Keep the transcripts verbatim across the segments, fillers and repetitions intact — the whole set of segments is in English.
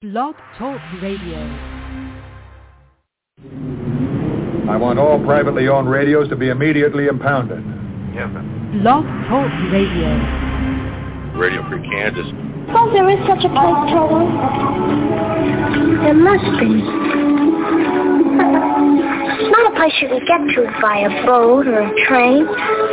Blog Talk Radio. I want all privately owned radios to be immediately impounded. Yes, sir. Blog Talk Radio. Radio Free Kansas. Oh, there is such a place, Toto. There must be. It's not a place you can get to by a boat or a train.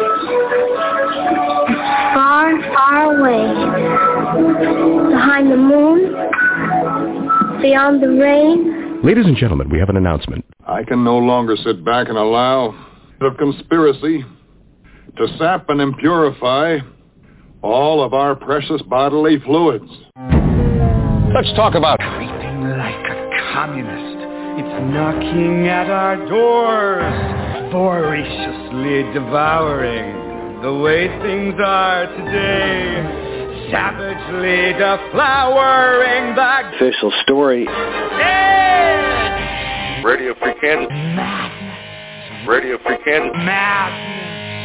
It's far, far away. Behind the moon. Beyond the rain. Ladies and gentlemen, we have an announcement. I can no longer sit back and allow the conspiracy to sap and impurify all of our precious bodily fluids. Let's talk about creeping like a communist. It's knocking at our doors, voraciously devouring the way things are today, savagely deflowering the official story. Edge! Radio Free Kansas. Madness. Radio Free Kansas. Madness.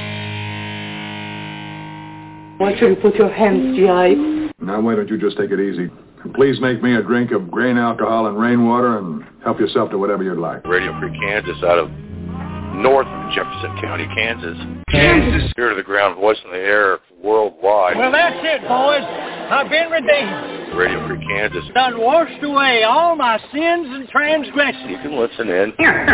Why should you put your hands, G I? Now, why don't you just take it easy? And please make me a drink of grain alcohol and rainwater and help yourself to whatever you'd like. Radio Free Kansas out of North Jefferson County, Kansas. Kansas. Ear to the ground voice in the air worldwide. Well, that's it, boys. I've been redeemed. Radio Free Kansas. Done washed away all my sins and transgressions. You can listen in.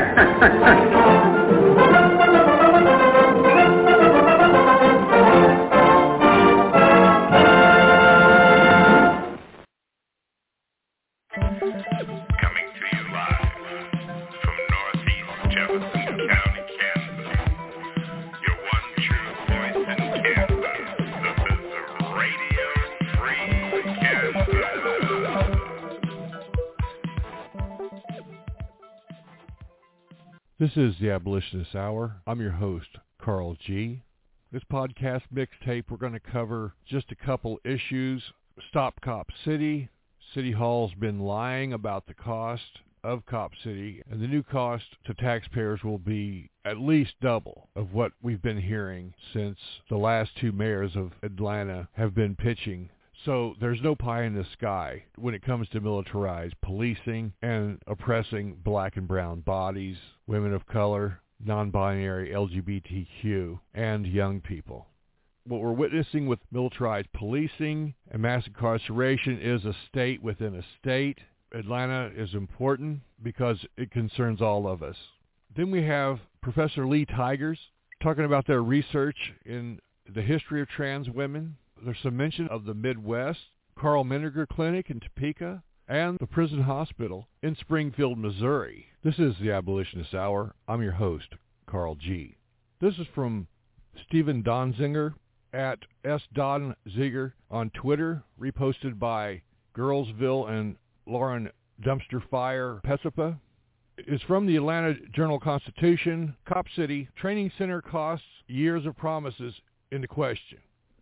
This is the Abolitionist Hour. I'm your host, Carl G. This podcast mixtape, we're going to cover just a couple issues. Stop Cop City. City Hall's been lying about the cost of Cop City, and the new cost to taxpayers will be at least double of what we've been hearing since the last two mayors of Atlanta have been pitching. So there's no pie in the sky when it comes to militarized policing and oppressing black and brown bodies, women of color, non-binary, L G B T Q, and young people. What we're witnessing with militarized policing and mass incarceration is a state within a state. Atlanta is important because it concerns all of us. Then we have Professor Lee Tigers talking about their research in the history of trans women. There's some mention of the Midwest, Carl Menninger Clinic in Topeka, and the prison hospital in Springfield, Missouri. This is the Abolitionist Hour. I'm your host, Carl G. This is from Stephen Donziger at S. Don Ziger on Twitter, reposted by Girlsville and Lauren Dumpster Fire Petsipa. It's from the Atlanta Journal-Constitution. Cop City Training Center costs years of promises into question.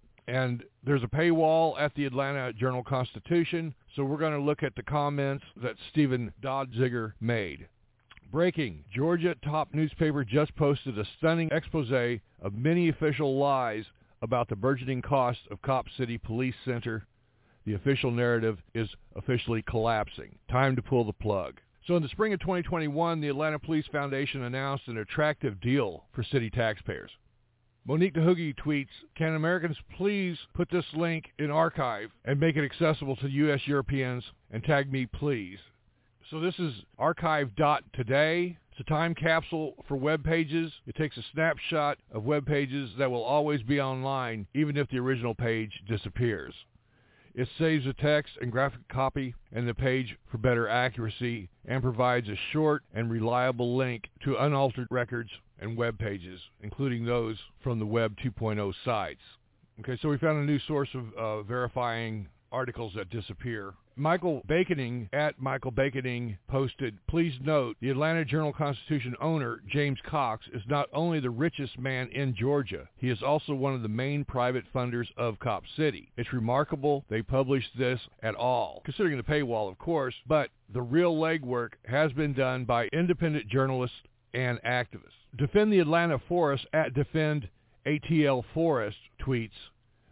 And there's a paywall at the Atlanta Journal-Constitution, so we're going to look at the comments that Stephen Donziger made. Breaking. Georgia top newspaper just posted a stunning expose of many official lies about the burgeoning cost of Cop City Police Center. The official narrative is officially collapsing. Time to pull the plug. So in the spring of twenty twenty-one, the Atlanta Police Foundation announced an attractive deal for city taxpayers. Monique DeHoogie tweets, "Can Americans please put this link in archive and make it accessible to U S Europeans and tag me, please?" So this is archive dot today. It's a time capsule for web pages. It takes a snapshot of web pages that will always be online, even if the original page disappears. It saves the text and graphic copy and the page for better accuracy and provides a short and reliable link to unaltered records and web pages, including those from the Web two point oh sites. Okay, so we found a new source of uh, verifying articles that disappear. Michael Baconing at Michael Baconing posted, "Please note, the Atlanta Journal-Constitution owner, James Cox, is not only the richest man in Georgia, he is also one of the main private funders of Cop City. It's remarkable they published this at all, considering the paywall, of course, but the real legwork has been done by independent journalists and activists." Defend the Atlanta Forest at Defend A T L Forest tweets,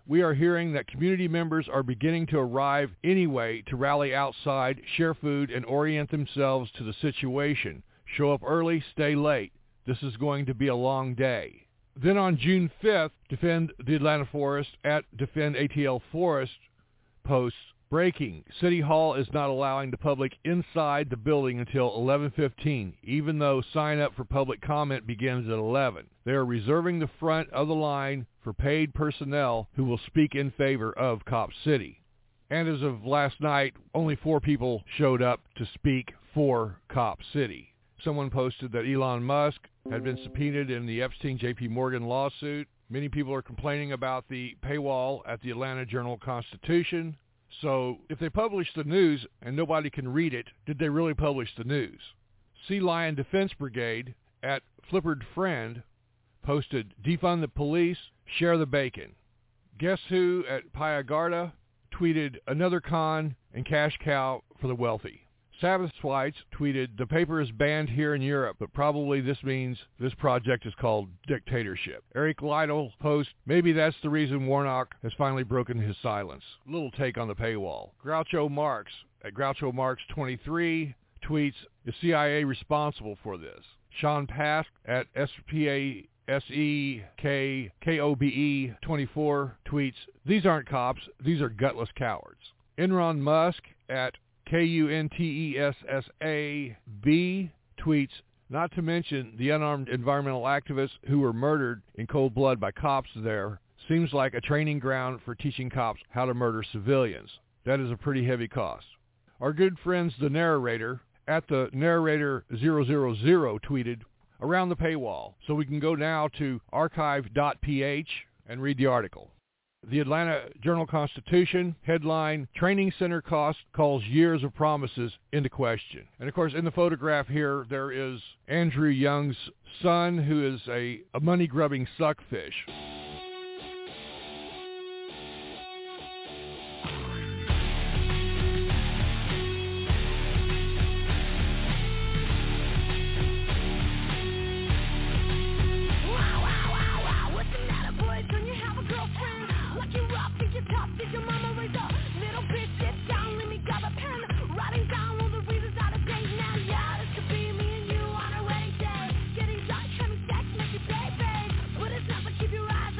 we are hearing that community members are beginning to arrive anyway to rally outside, share food, and orient themselves to the situation. Show up early, stay late. This is going to be a long day. Then on June fifth, Defend the Atlanta Forest at Defend A T L Forest posts, breaking, City Hall is not allowing the public inside the building until eleven fifteen, even though sign-up for public comment begins at eleven. They are reserving the front of the line for paid personnel who will speak in favor of Cop City. And as of last night, only four people showed up to speak for Cop City. Someone posted that Elon Musk had been subpoenaed in the Epstein-J P Morgan lawsuit. Many people are complaining about the paywall at the Atlanta Journal-Constitution. So if they publish the news and nobody can read it, did they really publish the news? Sea Lion Defense Brigade at Flippered Friend posted, defund the police, share the bacon. Guess Who at Payagarda tweeted, another con and cash cow for the wealthy. Sabbath Swites tweeted, the paper is banned here in Europe, but probably this means this project is called dictatorship. Eric Lytle posts, maybe that's the reason Warnock has finally broken his silence. Little take on the paywall. Groucho Marx at Groucho Marx twenty-three tweets, is C I A responsible for this? Sean Pask at S P A S E K K O B E twenty-four tweets, these aren't cops, these are gutless cowards. Enron Musk at K U N T E S S A B tweets, not to mention the unarmed environmental activists who were murdered in cold blood by cops there, seems like a training ground for teaching cops how to murder civilians. That is a pretty heavy cost. Our good friends, the narrator, at the narrator zero zero zero tweeted, around the paywall. So we can go now to archive dot p h and read the article. The Atlanta Journal-Constitution headline, Training Center Cost Calls Years of Promises into Question. And of course, in the photograph here, there is Andrew Young's son, who is a, a money-grubbing suckfish. Keep your eyes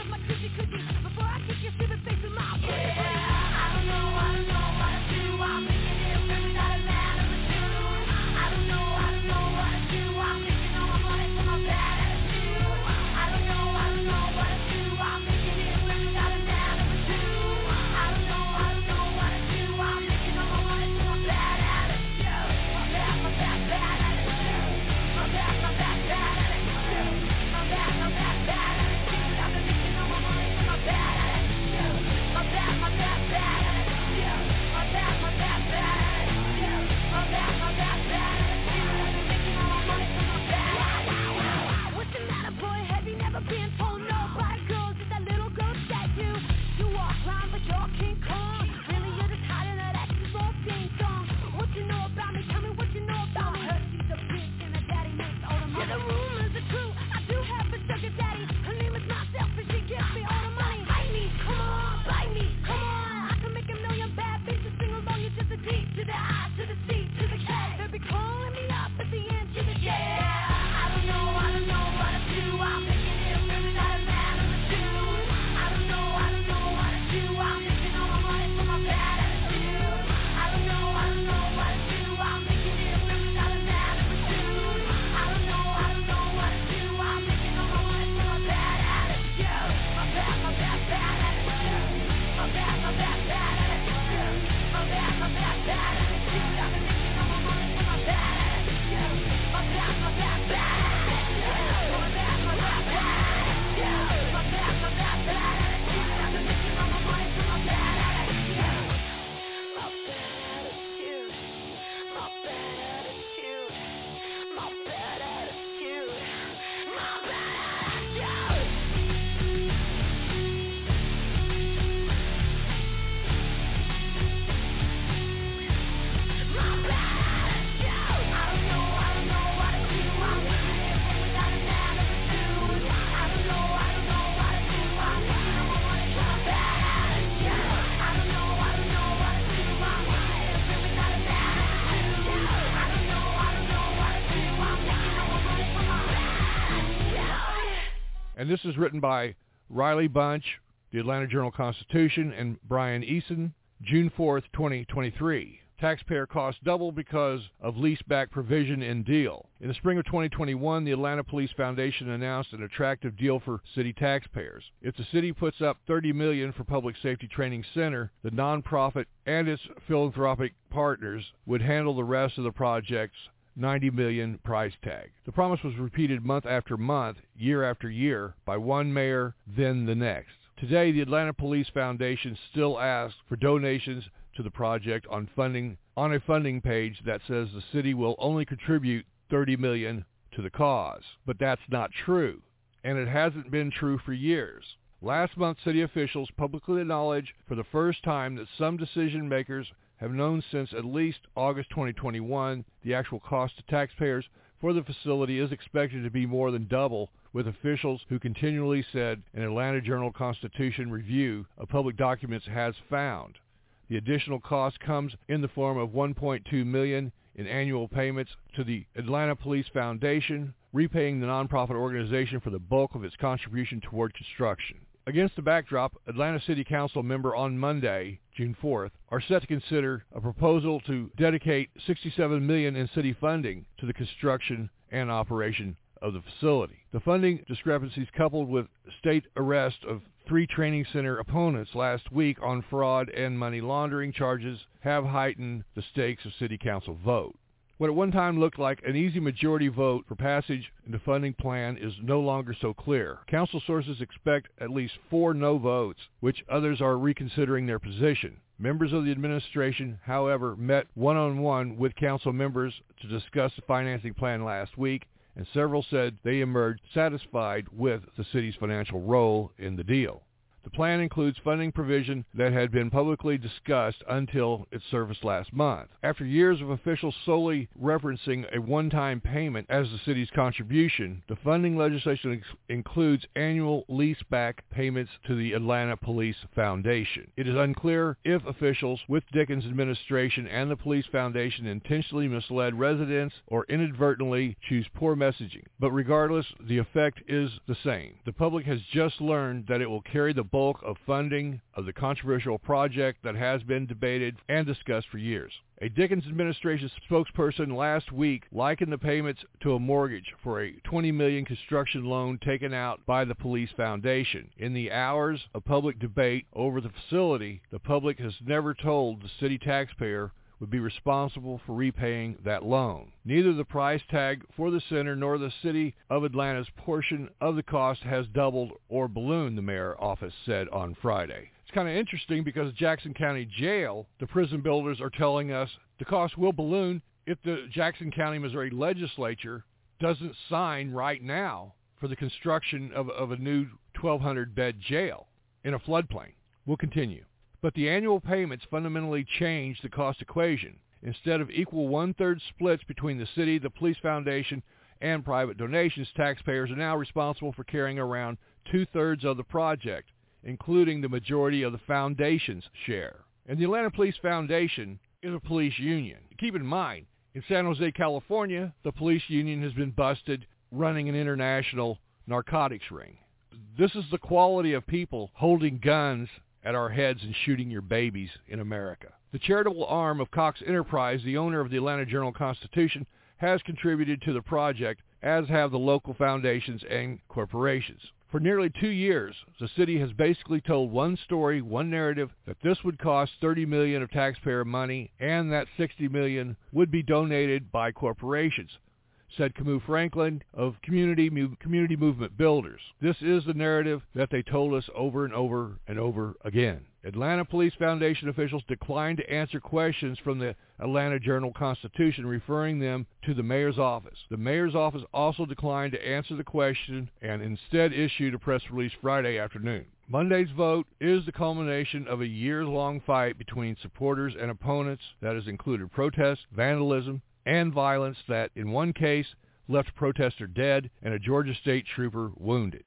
And this is written by Riley Bunch, the Atlanta Journal-Constitution, and Brian Eason, June fourth, twenty twenty-three. Taxpayer costs double because of leaseback provision in deal. In the spring of twenty twenty-one, the Atlanta Police Foundation announced an attractive deal for city taxpayers. If the city puts up thirty million dollars for Public Safety Training Center, the nonprofit and its philanthropic partners would handle the rest of the project's ninety million dollars price tag. The promise was repeated month after month, year after year, by one mayor, then the next. Today, the Atlanta Police Foundation still asks for donations to the project on funding on a funding page that says the city will only contribute thirty million dollars to the cause. But that's not true, and it hasn't been true for years. Last month, city officials publicly acknowledged for the first time that some decision makers have known since at least August twenty twenty-one the actual cost to taxpayers for the facility is expected to be more than double, with officials who continually said an Atlanta Journal-Constitution review of public documents has found. The additional cost comes in the form of one point two million dollars in annual payments to the Atlanta Police Foundation, repaying the nonprofit organization for the bulk of its contribution toward construction. Against the backdrop, Atlanta City Council member on Monday, June fourth, are set to consider a proposal to dedicate sixty-seven million dollars in city funding to the construction and operation of the facility. The funding discrepancies, coupled with state arrest of three training center opponents last week on fraud and money laundering charges, have heightened the stakes of city council vote. What at one time looked like an easy majority vote for passage in the funding plan is no longer so clear. Council sources expect at least four no votes, which others are reconsidering their position. Members of the administration, however, met one-on-one with council members to discuss the financing plan last week, and several said they emerged satisfied with the city's financial role in the deal. The plan includes funding provision that had been publicly discussed until its service last month. After years of officials solely referencing a one-time payment as the city's contribution, the funding legislation ex- includes annual leaseback payments to the Atlanta Police Foundation. It is unclear if officials with Dickens' administration and the Police Foundation intentionally misled residents or inadvertently choose poor messaging. But regardless, the effect is the same. The public has just learned that it will carry the bulk of funding of the controversial project that has been debated and discussed for years. A Dickens administration spokesperson last week likened the payments to a mortgage for a twenty million dollars construction loan taken out by the Police Foundation. In the hours of public debate over the facility, the public has never told the city taxpayer would be responsible for repaying that loan. Neither the price tag for the center nor the City of Atlanta's portion of the cost has doubled or ballooned, the mayor's office said on Friday. It's kind of interesting because Jackson County Jail, the prison builders are telling us the cost will balloon if the Jackson County, Missouri legislature doesn't sign right now for the construction of, of a new twelve hundred bed jail in a floodplain. We'll continue. But the annual payments fundamentally change the cost equation. Instead of equal one-third splits between the city, the Police Foundation, and private donations, taxpayers are now responsible for carrying around two-thirds of the project, including the majority of the foundation's share. And the Atlanta Police Foundation is a police union. Keep in mind, in San Jose, California, the police union has been busted running an international narcotics ring. This is the quality of people holding guns at our heads and shooting your babies in America. The charitable arm of Cox Enterprise, the owner of the Atlanta Journal-Constitution, has contributed to the project, as have the local foundations and corporations. For nearly two years, the city has basically told one story, one narrative, that this would cost thirty million dollars of taxpayer money and that sixty million dollars would be donated by corporations, said Camus Franklin of Community Community Movement Builders. This is the narrative that they told us over and over and over again. Atlanta Police Foundation officials declined to answer questions from the Atlanta Journal-Constitution, referring them to the mayor's office. The mayor's office also declined to answer the question and instead issued a press release Friday afternoon. Monday's vote is the culmination of a years-long fight between supporters and opponents that has included protests, vandalism, and violence that, in one case, left a protester dead and a Georgia State trooper wounded.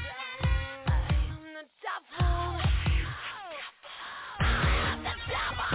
I'm the devil.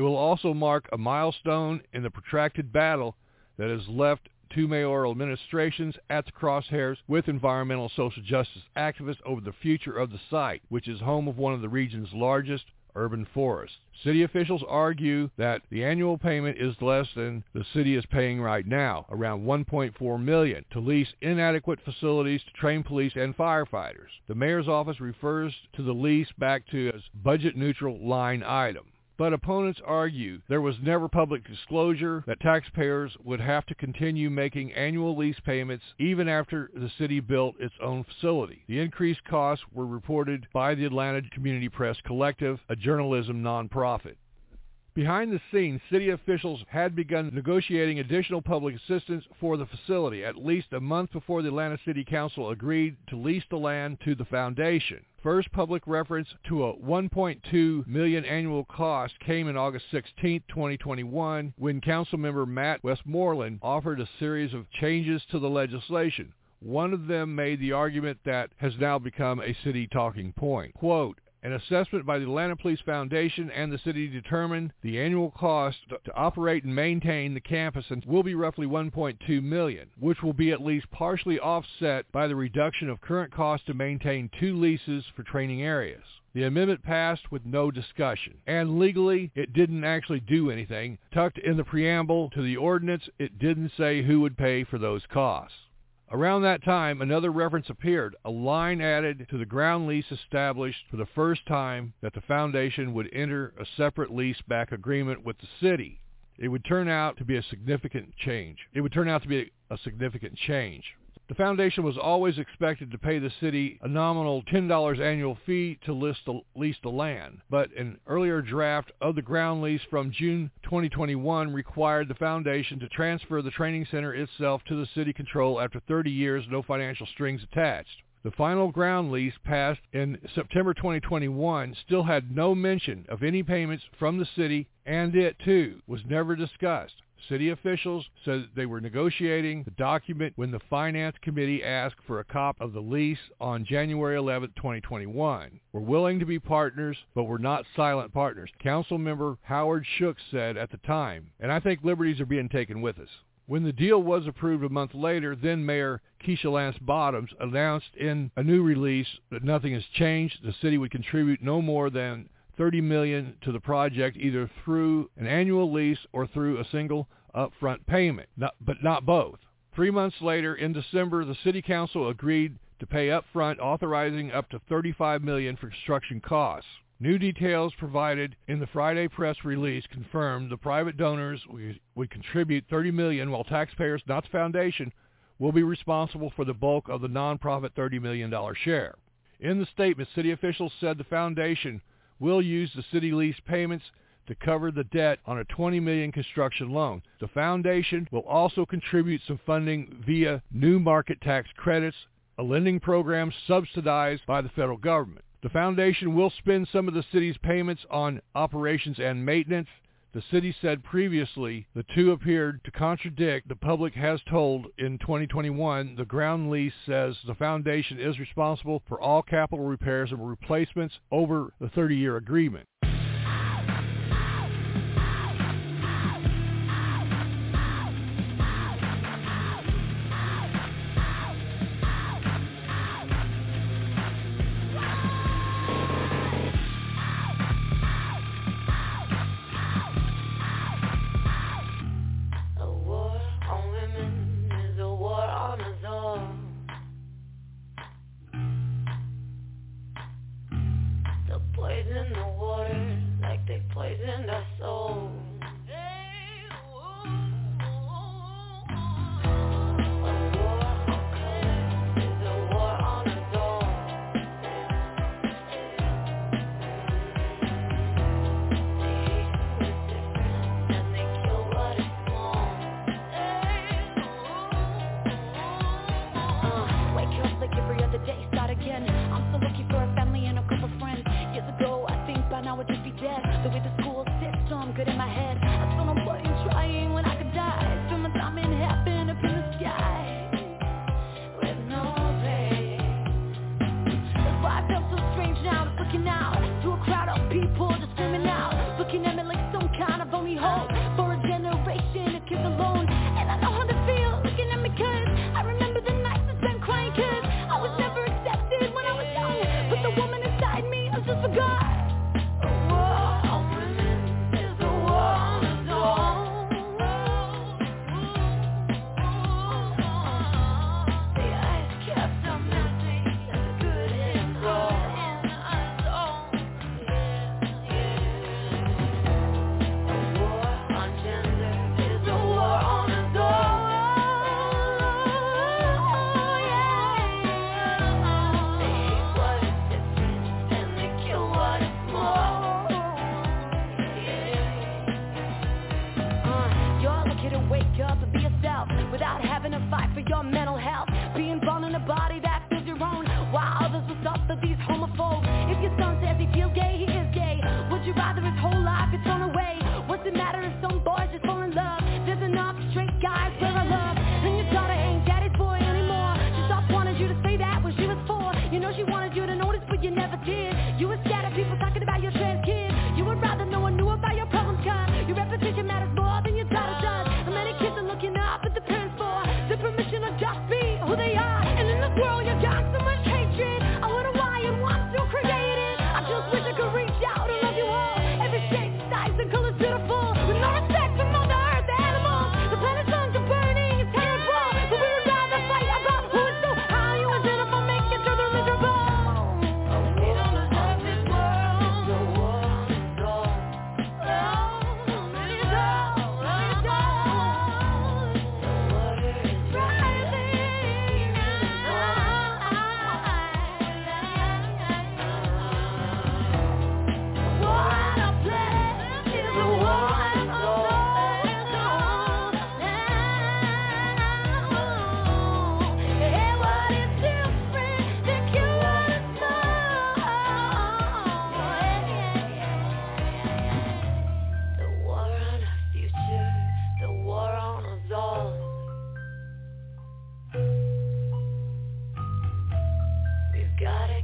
will also mark a milestone in the protracted battle that has left two mayoral administrations at the crosshairs with environmental social justice activists over the future of the site, which is home of one of the region's largest urban forests. City officials argue that the annual payment is less than the city is paying right now, around one point four million dollars, to lease inadequate facilities to train police and firefighters. The mayor's office refers to the lease back to as budget-neutral line item. But opponents argue there was never public disclosure that taxpayers would have to continue making annual lease payments even after the city built its own facility. The increased costs were reported by the Atlanta Community Press Collective, a journalism nonprofit. Behind the scenes, city officials had begun negotiating additional public assistance for the facility at least a month before the Atlanta City Council agreed to lease the land to the foundation. First public reference to a one point two million dollars annual cost came in August sixteenth, twenty twenty-one, when Councilmember Matt Westmoreland offered a series of changes to the legislation. One of them made the argument that has now become a city talking point. Quote, an assessment by the Atlanta Police Foundation and the city determined the annual cost to operate and maintain the campus will be roughly one point two million dollars, which will be at least partially offset by the reduction of current costs to maintain two leases for training areas. The amendment passed with no discussion, and legally it didn't actually do anything. Tucked in the preamble to the ordinance, it didn't say who would pay for those costs. Around that time, another reference appeared, a line added to the ground lease established for the first time that the foundation would enter a separate lease-back agreement with the city. It would turn out to be a significant change. It would turn out to be a significant change. The foundation was always expected to pay the city a nominal ten dollars annual fee to list the, lease the land, but an earlier draft of the ground lease from June twenty twenty-one required the foundation to transfer the training center itself to the city control after thirty years, no financial strings attached. The final ground lease passed in September twenty twenty-one still had no mention of any payments from the city, and it, too, was never discussed. City officials said they were negotiating the document when the Finance Committee asked for a copy of the lease on January eleventh, twenty twenty-one. We're willing to be partners, but we're not silent partners, Councilmember Howard Shook said at the time, and I think liberties are being taken with us. When the deal was approved a month later, then Mayor Keisha Lance Bottoms announced in a new release that nothing has changed. The city would contribute no more than thirty million dollars to the project, either through an annual lease or through a single upfront payment, not, but not both. Three months later, in December, the City Council agreed to pay upfront, authorizing up to thirty-five million dollars for construction costs. New details provided in the Friday press release confirmed the private donors would contribute thirty million dollars, while taxpayers, not the foundation, will be responsible for the bulk of the nonprofit thirty million dollars share. In the statement, city officials said the foundation will use the city lease payments to cover the debt on a twenty million dollars construction loan. The foundation will also contribute some funding via new market tax credits, a lending program subsidized by the federal government. The foundation will spend some of the city's payments on operations and maintenance. The city said previously the two appeared to contradict. The public has told in twenty twenty-one the ground lease says the foundation is responsible for all capital repairs and replacements over the thirty-year agreement. In the water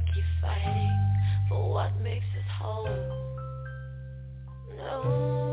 keep fighting for what makes us whole. No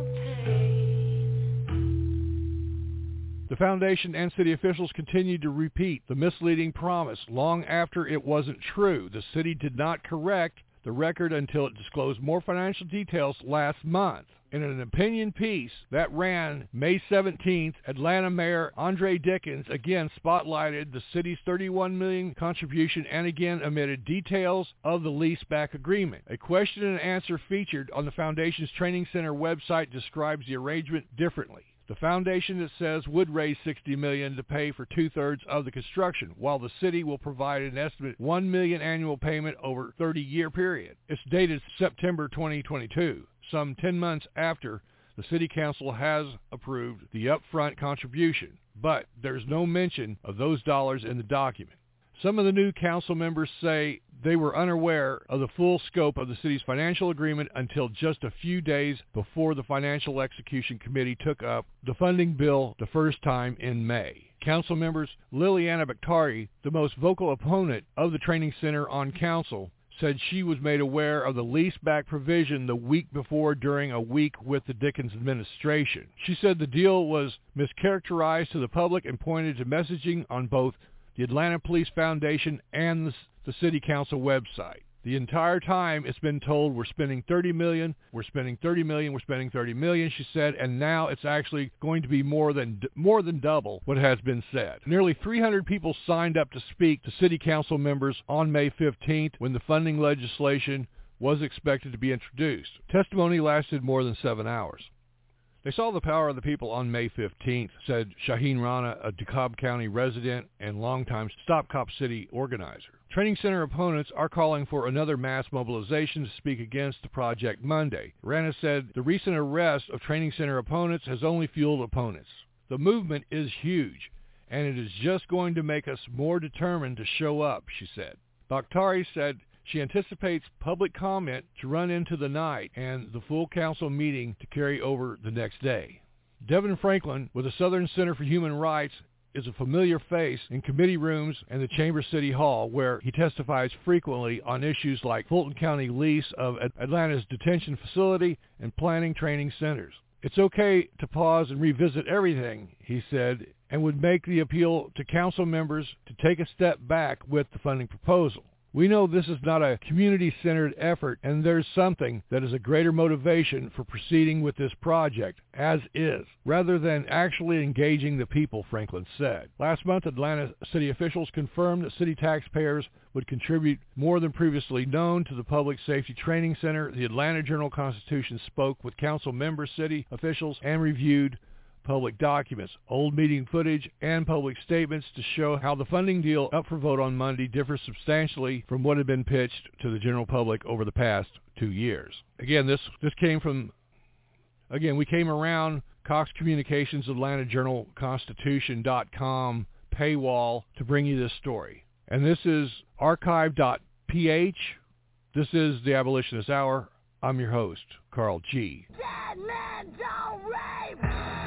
pain. The foundation and city officials continued to repeat the misleading promise long after it wasn't true. The city did not correct the record until it disclosed more financial details last month. In an opinion piece that ran May seventeenth, Atlanta Mayor Andre Dickens again spotlighted the city's thirty-one million dollars contribution and again omitted details of the leaseback agreement. A question and answer featured on the foundation's training center website describes the arrangement differently. The foundation, it says, would raise sixty million dollars to pay for two-thirds of the construction, while the city will provide an estimated one million dollars annual payment over a thirty-year period. It's dated September twenty twenty-two, some ten months after the city council has approved the upfront contribution, but there's no mention of those dollars in the document. Some of the new council members say they were unaware of the full scope of the city's financial agreement until just a few days before the Financial Execution Committee took up the funding bill the first time in May. Council members Liliana Bakhtari, the most vocal opponent of the training center on council, said she was made aware of the leaseback provision the week before during a week with the Dickens administration. She said the deal was mischaracterized to the public and pointed to messaging on both the Atlanta Police Foundation and the, the City Council website. The entire time it's been told we're spending thirty million dollars, we're spending thirty million dollars, we're spending thirty million dollars, she said, and now it's actually going to be more than more than double what has been said. Nearly three hundred people signed up to speak to City Council members on May fifteenth when the funding legislation was expected to be introduced. Testimony lasted more than seven hours. They saw the power of the people on May fifteenth, said Shaheen Rana, a DeKalb County resident and longtime Stop Cop City organizer. Training center opponents are calling for another mass mobilization to speak against the project Monday. Rana said the recent arrest of training center opponents has only fueled opponents. The movement is huge, and it is just going to make us more determined to show up, she said. Bakhtari said she anticipates public comment to run into the night and the full council meeting to carry over the next day. Devin Franklin with the Southern Center for Human Rights is a familiar face in committee rooms and the Chamber City Hall, where he testifies frequently on issues like Fulton County lease of Atlanta's detention facility and planning training centers. It's okay to pause and revisit everything, he said, and would make the appeal to council members to take a step back with the funding proposal. We know this is not a community-centered effort, and there's something that is a greater motivation for proceeding with this project, as is, rather than actually engaging the people, Franklin said. Last month, Atlanta city officials confirmed that city taxpayers would contribute more than previously known to the Public Safety Training Center. The Atlanta Journal-Constitution spoke with council members, city officials, and reviewed public documents, old meeting footage, and public statements to show how the funding deal up for vote on Monday differs substantially from what had been pitched to the general public over the past two years. Again, this this came from, again, we came around Cox Communications Atlanta Journal Constitution dot com paywall to bring you this story. And this is archive dot p h. This is the Abolitionist Hour. I'm your host, Carl G. Dead men don't rape!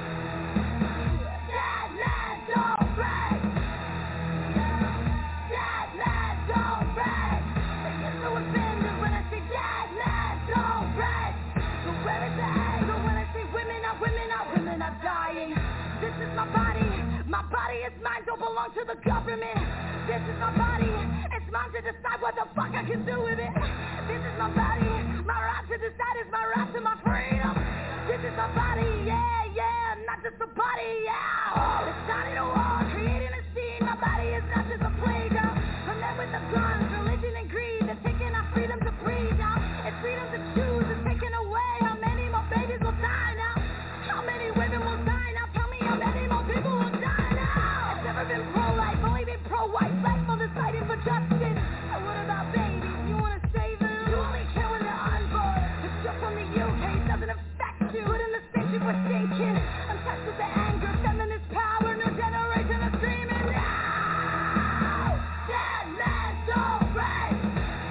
Dead men don't rape! Dead men don't rape! They get so offended when I say dead men don't rape! So where is the anger when I say women are women are women are dying? This is my body, my body is mine, don't belong to the government. This is my body, it's mine to decide what the fuck I can do with it. This is my body, my right to decide is my right to my freedom. This is my body, yeah, yeah, not just a body, yeah. It's starting a war, creating a scene. My body is not just a playground. I'm there with the guns, religion and greed. They're taking our freedom to breathe now. It's freedom to choose, it's taken away. How many more babies will die now? How many women will die now? Tell me how many more people will die now? It's never been pro-life, only been pro-white. Black mothers fighting for justice. And what about babies? You want to save them? You only care when they're unborn. It's just from the U K, it doesn't affect you. Put in the spaceship we're sinking. I'm touched with the anger, feminist power. New generation is screaming now. Dead men don't rape.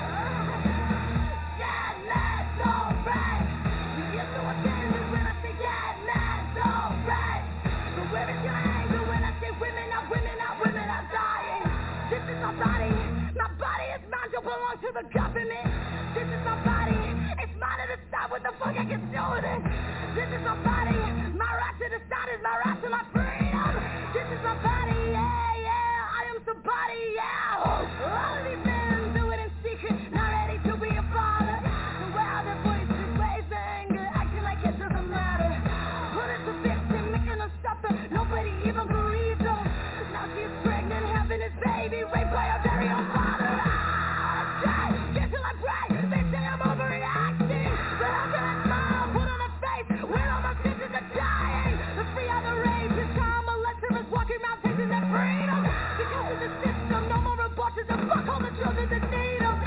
Dead men don't rape. You get so offended when I say dead men don't rape. So where is your anger when I say women are women are women are dying? This is my body, my body is mine. don't belong to the government. This is my body, it's mine to decide what the fuck I can do with it. This is my body, my right to decide is my right to my freedom. This is my body, yeah, yeah, I am somebody, yeah. All of these men do it in secret, not ready to be a father. So while their voices raise their anger, acting like it doesn't matter. Put it to victim, making them suffer, nobody even believes them. Now she's pregnant, having his baby, raped by her very own father. Ah, try, get till I pray, they say I'm overreacting. But how can I smile, put on a face, when all my sisters are dying? The free are the rage, the child molesters walking around taking their freedom. Because of the system, no more abortions, and fuck all the children that need them.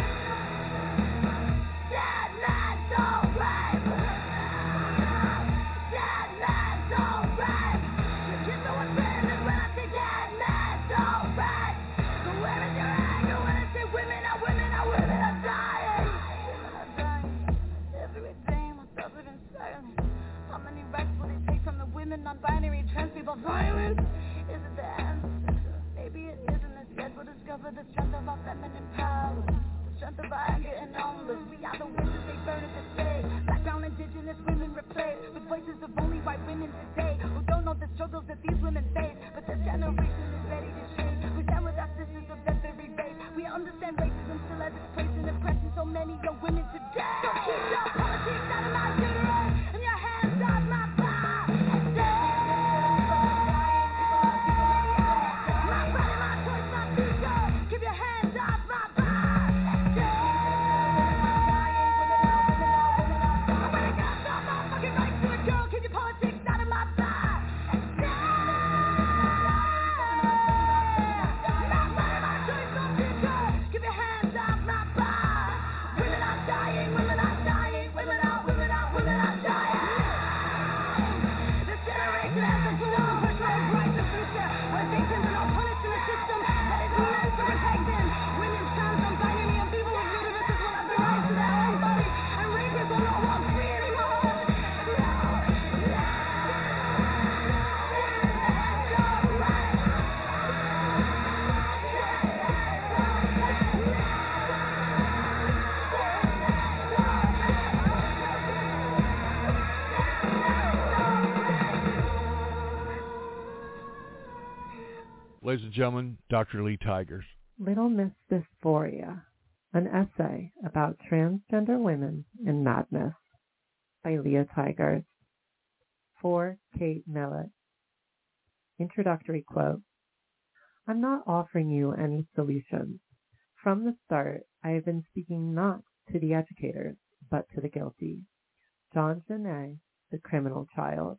Dead men don't rape. Dead men don't rape. You get so offended when I say dead men don't rape. So where is your anger when I say women are women are women are dying? Women are dying. Every day my thoughts live in silence. How many rights will they take from the women, non-binary, trans people? Violence? Is it the answer? Maybe it isn't. Instead we'll discover the strength of our feminine power. The strength of our anger and numbers. We are the witches they burn at the stake. Background indigenous women replaced with voices of only white women today who don't know the struggles that these women face. But this generation is ready to change. We stand with our sisters of that very race. We understand racism still has its place in oppressing so many young women today. So keep your politics out of my uterus and your hands off my body. My body, my choice, my future. Keep your hands off my body. Ladies and gentlemen, Doctor Lee Tigers. Little Miss Dysphoria, an essay about transgender women and madness by Leah Tigers. For Kate Millett. Introductory quote. I'm not offering you any solutions. From the start, I have been speaking not to the educators, but to the guilty. John Genet, The Criminal Child.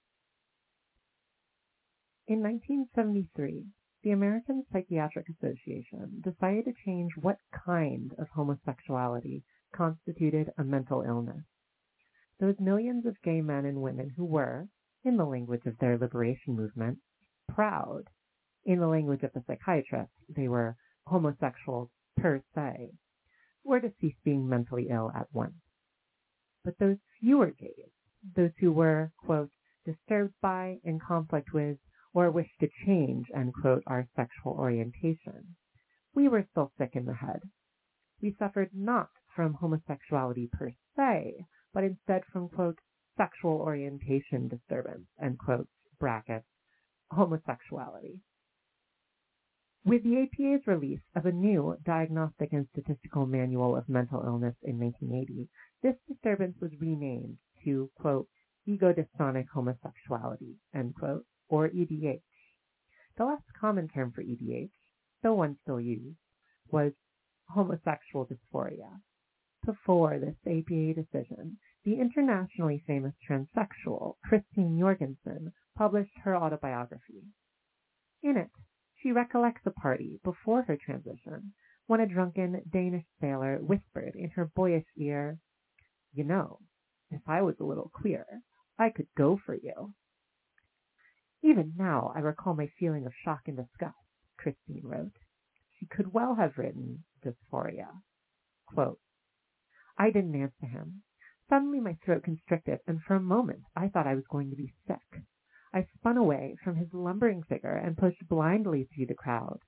In nineteen seventy-three, the American Psychiatric Association decided to change what kind of homosexuality constituted a mental illness. Those millions of gay men and women who were, in the language of their liberation movement, proud. In the language of the psychiatrists, they were homosexuals per se, were to cease being mentally ill at once. But those fewer gays, those who were, quote, disturbed by, in conflict with, or wished to change, end quote, our sexual orientation, we were still sick in the head. We suffered not from homosexuality per se, but instead from, quote, sexual orientation disturbance, end quote, brackets, homosexuality. With the A P A's release of a new Diagnostic and Statistical Manual of Mental Illness in nineteen eighty, this disturbance was renamed to, quote, ego-dystonic homosexuality, end quote, or E D H. The less common term for E D H, though one still used, was homosexual dysphoria. Before this A P A decision, the internationally famous transsexual Christine Jorgensen published her autobiography. In it, she recollects a party before her transition when a drunken Danish sailor whispered in her boyish ear, "You know, if I was a little queer, I could go for you." Even now, I recall my feeling of shock and disgust, Christine wrote. She could well have written dysphoria. Quote, I didn't answer him. Suddenly my throat constricted, and for a moment I thought I was going to be sick. I spun away from his lumbering figure and pushed blindly through the crowd.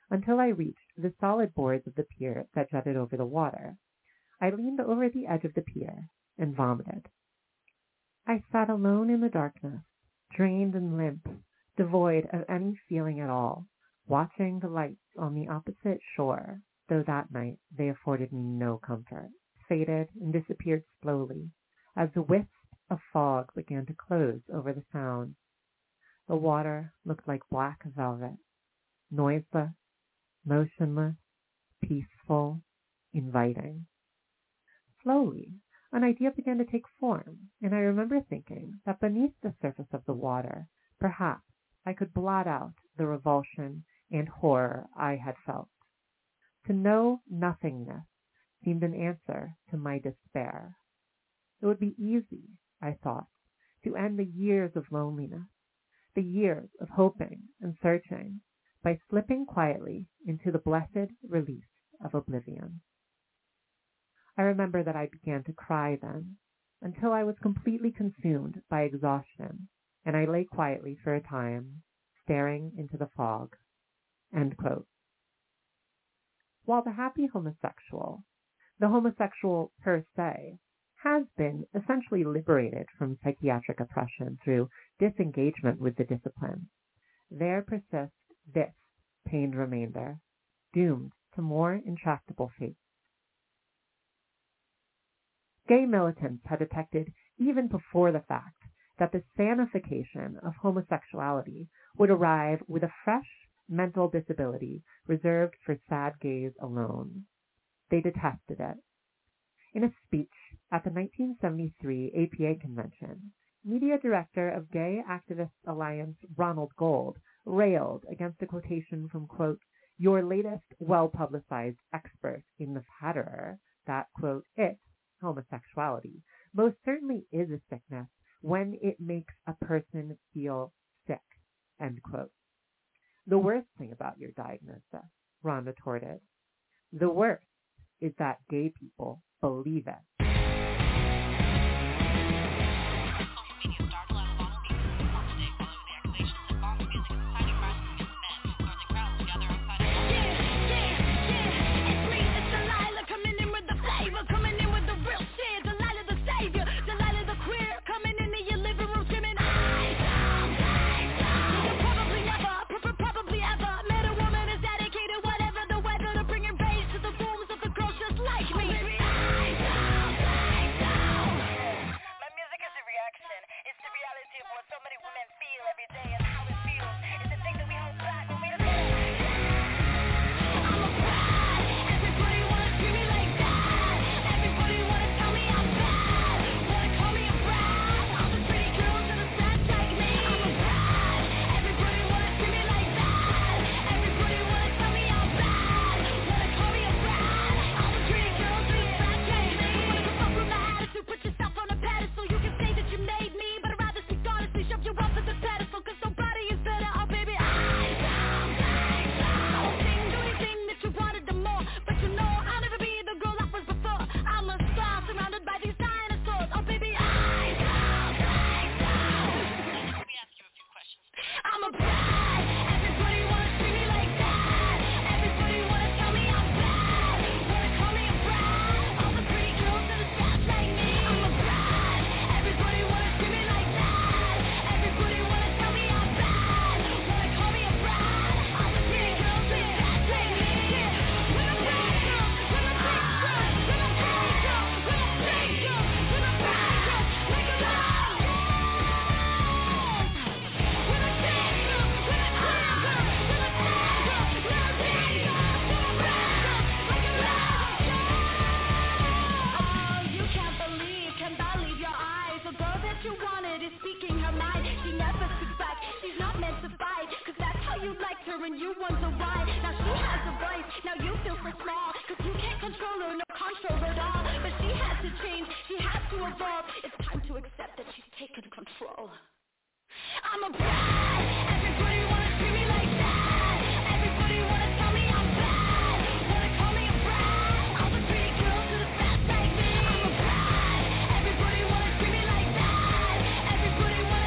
until I reached the solid boards of the pier that jutted over the water. I leaned over the edge of the pier and vomited. I sat alone in the darkness, drained and limp, devoid of any feeling at all, watching the lights on the opposite shore, though that night they afforded me no comfort, faded and disappeared slowly as the wisp of fog began to close over the sound. The water looked like black velvet, noiseless, motionless, peaceful, inviting. Slowly, an idea began to take form, and I remember thinking that beneath the surface of the water, perhaps I could blot out the revulsion and horror I had felt. To know nothingness seemed an answer to my despair. It would be easy, I thought, to end the years of loneliness, the years of hoping and searching, by slipping quietly into the blessed release of oblivion. I remember that I began to cry then, until I was completely consumed by exhaustion, and I lay quietly for a time, staring into the fog. End quote. While the happy homosexual, the homosexual per se, has been essentially liberated from psychiatric oppression through disengagement with the discipline, there persists this pained remainder, doomed to more intractable fate. Gay militants had detected even before the fact that the sanification of homosexuality would arrive with a fresh mental disability reserved for sad gays alone. They detested it. In a speech at the nineteen seventy-three A P A convention, media director of Gay Activists Alliance Ronald Gold railed against a quotation from, quote, your latest well-publicized expert in the Patterer that, quote, it, homosexuality, most certainly is a sickness when it makes a person feel sick, end quote. The worst thing about your diagnosis, Ron retorted, the worst is that gay people believe it.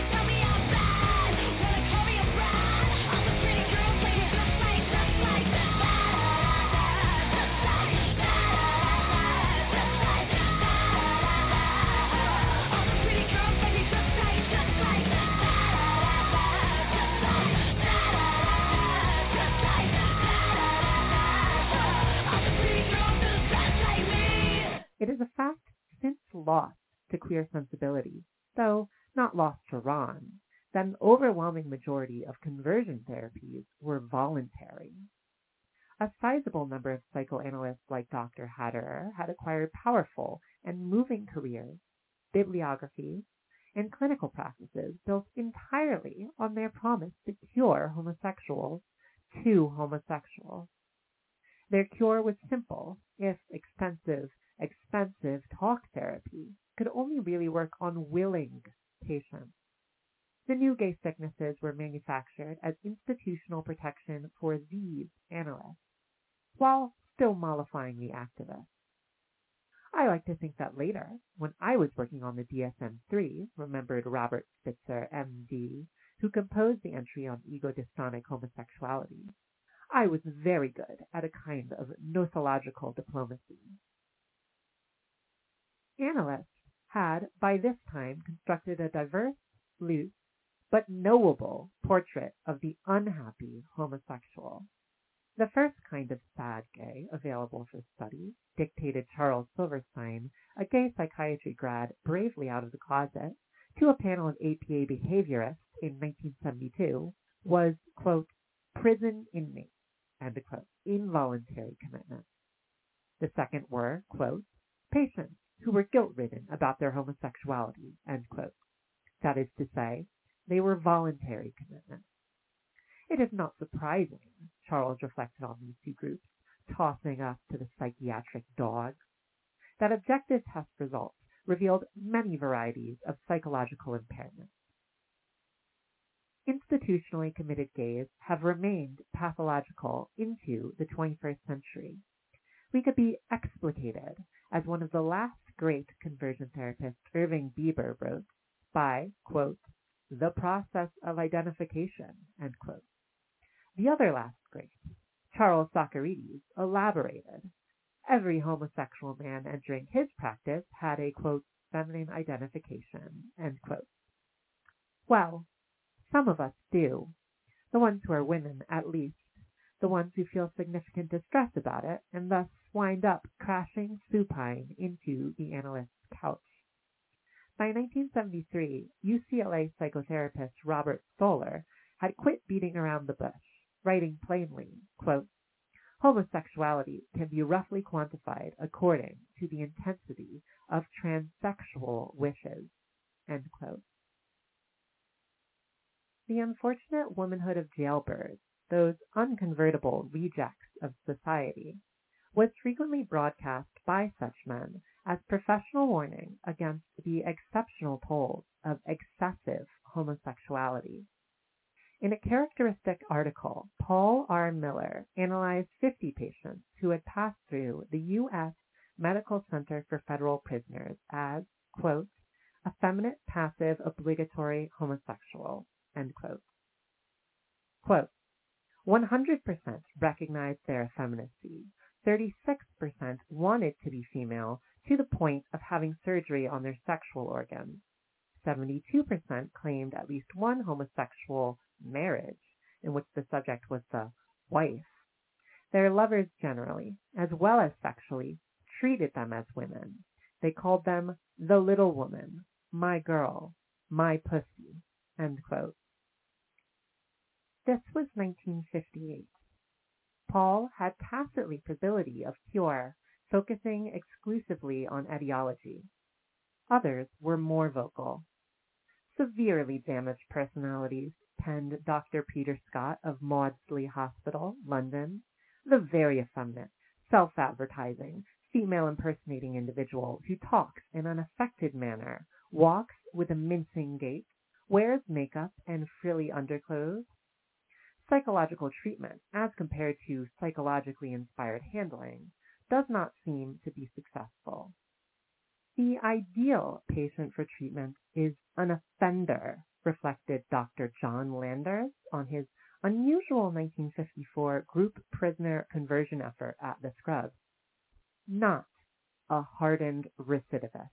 Like that. lost to queer sensibility, though not lost to Ron, that an overwhelming majority of conversion therapies were voluntary. A sizable number of psychoanalysts like Doctor Hatterer had acquired powerful and moving careers, bibliographies, and clinical practices built entirely on their promise to cure homosexuals to homosexuals. Their cure was simple, if expensive, expensive talk therapy could only really work on willing patients. The new gay sicknesses were manufactured as institutional protection for these analysts, while still mollifying the activists. I like to think that later, when I was working on the D S M three, remembered Robert Spitzer, M D, who composed the entry on ego-dystonic homosexuality, I was very good at a kind of nosological diplomacy. Analysts had, by this time, constructed a diverse, loose, but knowable portrait of the unhappy homosexual. The first kind of sad gay available for study, dictated Charles Silverstein, a gay psychiatry grad bravely out of the closet, to a panel of A P A behaviorists in nineteen seventy-two, was, quote, prison inmates, end quote, involuntary commitment. The second were, quote, patients who were guilt-ridden about their homosexuality, end quote. That is to say, they were voluntary commitments. It is not surprising, Charles reflected on these two groups, tossing us to the psychiatric dogs, that objective test results revealed many varieties of psychological impairment. Institutionally committed gays have remained pathological into the twenty-first century. We could be explicated, as one of the last great conversion therapists, Irving Bieber, wrote, by, quote, the process of identification, end quote. The other last great, Charles Socarides, elaborated. Every homosexual man entering his practice had a, quote, feminine identification, end quote. Well, some of us do. The ones who are women, at least. The ones who feel significant distress about it, and thus wind up crashing supine into the analyst's couch. By nineteen seventy-three, U C L A psychotherapist Robert Stoller had quit beating around the bush, writing plainly, quote, homosexuality can be roughly quantified according to the intensity of transsexual wishes, end quote. The unfortunate womanhood of jailbirds, those unconvertible rejects of society, was frequently broadcast by such men as professional warning against the exceptional tolls of excessive homosexuality. In a characteristic article, Paul R. Miller analyzed fifty patients who had passed through the U S Medical Center for Federal Prisoners as, quote, effeminate, passive, obligatory homosexual, end quote. Quote, one hundred percent recognized their effeminacy. thirty-six percent wanted to be female to the point of having surgery on their sexual organs. seventy-two percent claimed at least one homosexual marriage in which the subject was the wife. Their lovers generally, as well as sexually, treated them as women. They called them the little woman, my girl, my pussy, end quote. This was nineteen fifty-eight. Paul had tacitly possibility of cure, focusing exclusively on etiology. Others were more vocal. Severely damaged personalities, penned Doctor Peter Scott of Maudsley Hospital, London, the very effeminate, self-advertising, female-impersonating individual who talks in an affected manner, walks with a mincing gait, wears makeup and frilly underclothes. Psychological treatment, as compared to psychologically inspired handling, does not seem to be successful. The ideal patient for treatment is an offender, reflected Doctor John Landers on his unusual nineteen fifty-four group prisoner conversion effort at the Scrubs, not a hardened recidivist.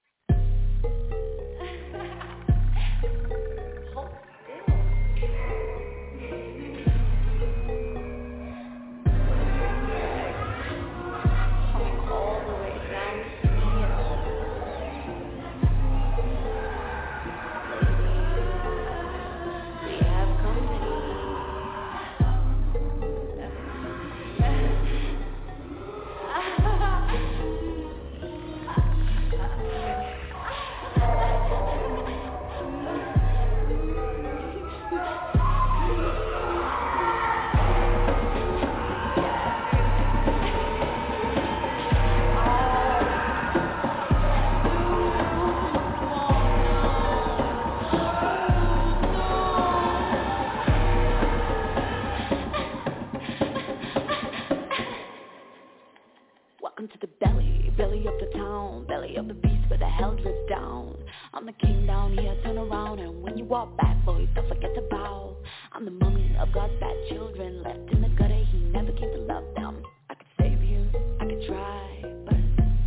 Welcome to the belly, belly of the town, belly of the beast where the hell drips down. I'm the king down here, turn around, and when you walk back, boys, don't forget to bow. I'm the mummy of God's bad children, left in the gutter, he never came to love them. I could save you, I could try, but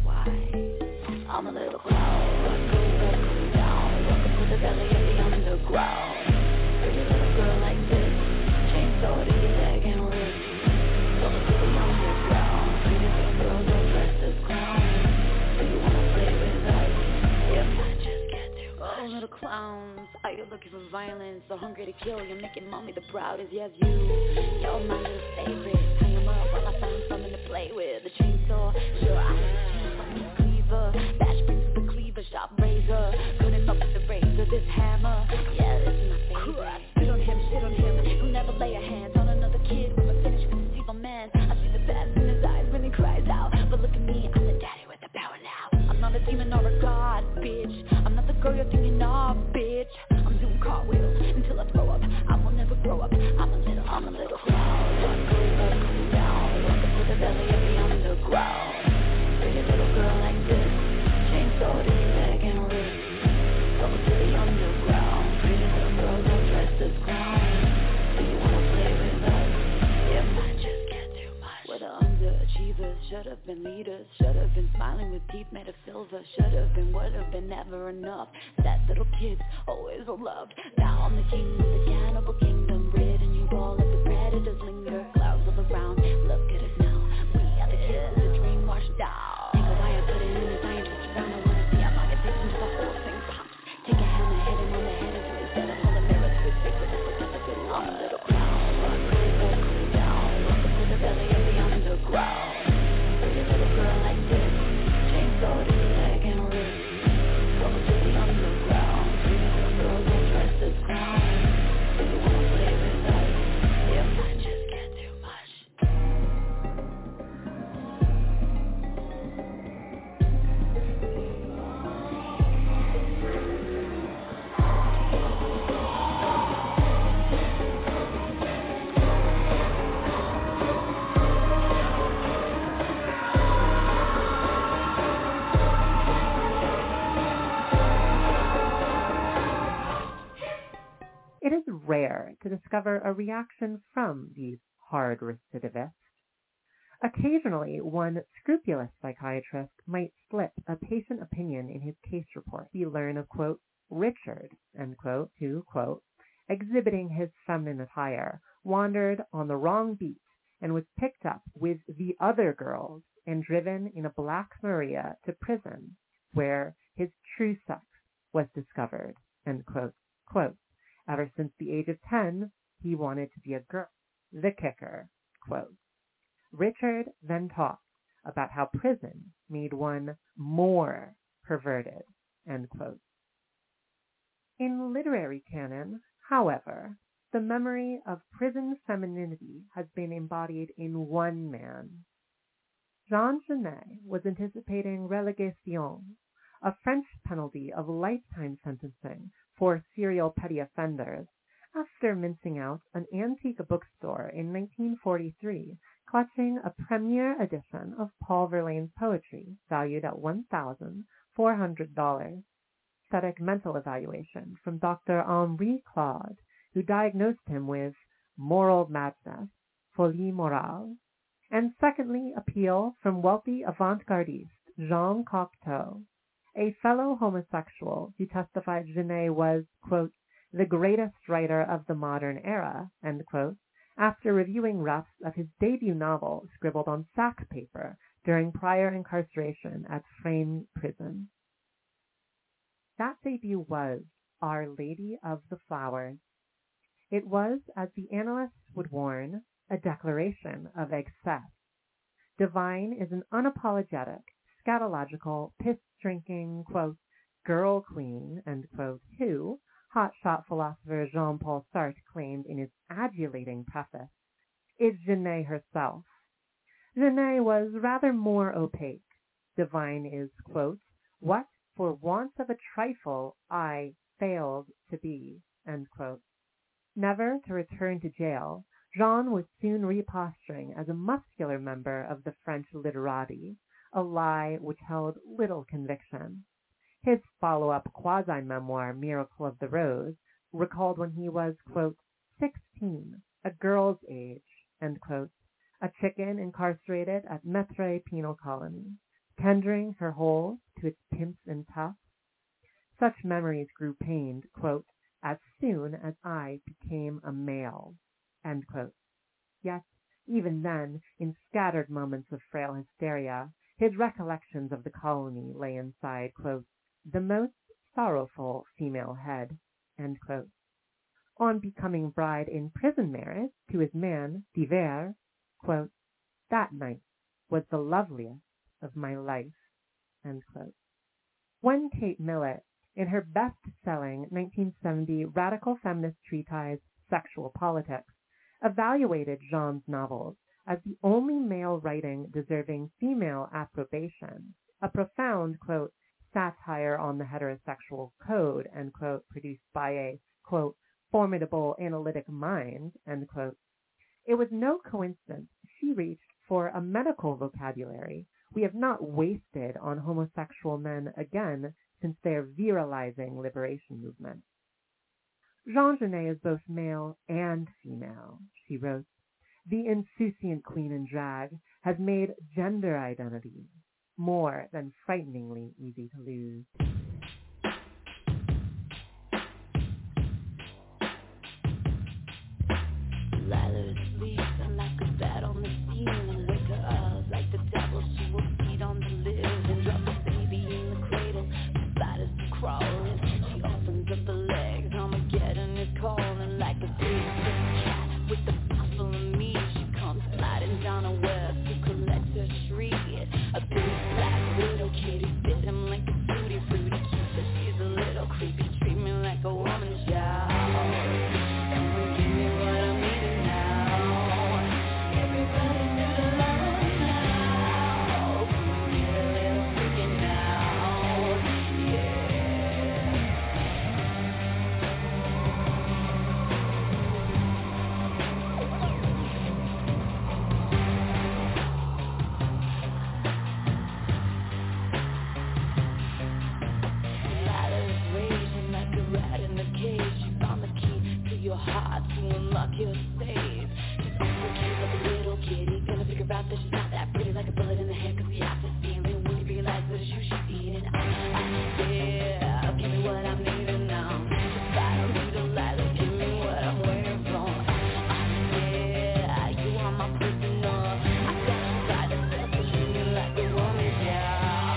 why? I'm a little cloud, what goes up, comes down. Welcome to the belly of the underground. Pretty little girl like this, chainsaw to your leg and wrist. Welcome to the underground. Pretty little girl, don't dress this clown. Do you wanna play with us? You might just get too much. Oh, little clowns, are you looking for violence? So hungry to kill, you're making mommy the proudest. Yes, you, you're my little favorite. Hang 'em up while I found something to play with. The chainsaw, sure I have something to cleaver. Bash brings the cleaver, sharp razor. Cutting up with the razor, this hammer. Yeah, this is my favorite. Sit on him, sit on him. He'll never lay a hand on another kid when we're finished with this evil man. I see the best in his eyes when he cries out. But look at me, I'm the daddy with the power now. I'm not a demon or a god, bitch. I'm not the girl you're thinking of, bitch. I'm doing cartwheels until I throw up. I will never grow up. I'm a little, I'm a little clown. What goes up, comes down. Welcome to the belly of the underground. Pretty little girl like this, chainsaw to your leg and wrist. Welcome to the underground. Pretty little girl, don't dress this clown. Do you wanna play with us? It might just get too much. We're the underachievers, should have been leaders. Should have been smiling with teeth made of silver. Should have been, would have been never enough. Sad little kids, always were loved. Now I'm the king of the cannibal kingdom. Ridden you all let the predators linger. Clouds all around, look at us now. We are the kids of the dream washed down. Think of why I put it in the science switch around. I wanna see how long it takes until the whole thing pops. Take a hammer, hit him on the head until he's dead. And hold a mirror to his face with a look at the good. I'm a little clown. What goes up, comes down. Welcome to the belly of the underground. Pretty little girl like this, chainsaw to your leg and wrist. Welcome to the underground. Pretty little girl, don't dress this clown. Do you wanna play with us? It might just get too much. It is rare to discover a reaction from these hard recidivists. Occasionally, one scrupulous psychiatrist might slip a patient opinion in his case report. We learn of, quote, Richard, end quote, who, quote, exhibiting his feminine attire, wandered on the wrong beat and was picked up with the other girls and driven in a Black Maria to prison, where his true sex was discovered, end quote, quote. Ever since the age of ten, he wanted to be a girl. The kicker, quote. Richard then talked about how prison made one more perverted, end quote. In literary canon, however, the memory of prison femininity has been embodied in one man. Jean Genet was anticipating relégation, a French penalty of lifetime sentencing for serial petty offenders, after mincing out an antique bookstore in nineteen forty-three, clutching a premiere edition of Paul Verlaine's poetry, valued at one thousand four hundred dollars. Static mental evaluation from Doctor Henri Claude, who diagnosed him with moral madness, folie morale. And secondly, appeal from wealthy avant-gardiste Jean Cocteau, a fellow homosexual who testified Genet was, quote, the greatest writer of the modern era, end quote, after reviewing roughs of his debut novel scribbled on sack paper during prior incarceration at Frayne Prison. That debut was Our Lady of the Flowers. It was, as the analysts would warn, a declaration of excess. Divine is an unapologetic, scatological, piss-drinking, quote, girl queen, end quote, who, hotshot philosopher Jean-Paul Sartre claimed in his adulating preface, is Genet herself. Genet was rather more opaque. Divine is, quote, what, for want of a trifle, I failed to be, end quote. Never to return to jail, Jean was soon reposturing as a muscular member of the French literati, a lie which held little conviction. His follow-up quasi-memoir, Miracle of the Rose, recalled when he was, quote, sixteen, a girl's age, end quote, a chicken incarcerated at Mettray Penal Colony, tendering her holes to its pimps and toughs. Such memories grew pained, quote, as soon as I became a male, end quote. Yet, even then, in scattered moments of frail hysteria, his recollections of the colony lay inside, quote, the most sorrowful female head, end quote. On becoming bride in prison marriage to his man, Divers, quote, that night was the loveliest of my life, end quote. When Kate Millett, in her best-selling nineteen seventy radical feminist treatise, Sexual Politics, evaluated Jean's novels as the only male writing deserving female approbation, a profound, quote, satire on the heterosexual code, end quote, produced by a, quote, formidable analytic mind, end quote. It was no coincidence she reached for a medical vocabulary we have not wasted on homosexual men again since their virilizing liberation movement. Jean Genet is both male and female, she wrote. The insouciant queen in drag has made gender identity more than frighteningly easy to lose. Lather sleeps and like a bat on the ceiling. Wake her up like the devil. She will feed on the lid and drop the baby in the cradle. The spiders crawling. She opens up the legs. Armageddon is calling like a big cat with the mouth full of meat. She comes sliding down a web to collect her shriek. A big black little kitty bit him like a tutti frutti. Cute, but she's a little creepy. Treat me like a woman child. Come and give me what I'm eating now. Everybody to the love now. Come and get a little freaky now. Yeah. Ladder's raging like a rat in a cage. She found the key to your heart to unlock your safe. She's also cute like a little kitty. Gonna figure out that she's not that pretty, like a bullet in the head, cause the after feeling when you realize that it's you she's eating. I, I, yeah, give me what I'm needing now. Just follow me to ladder, give me what I'm waiting for. I, yeah, you are my prisoner. I got you by the step, pushing me like a woman, yeah.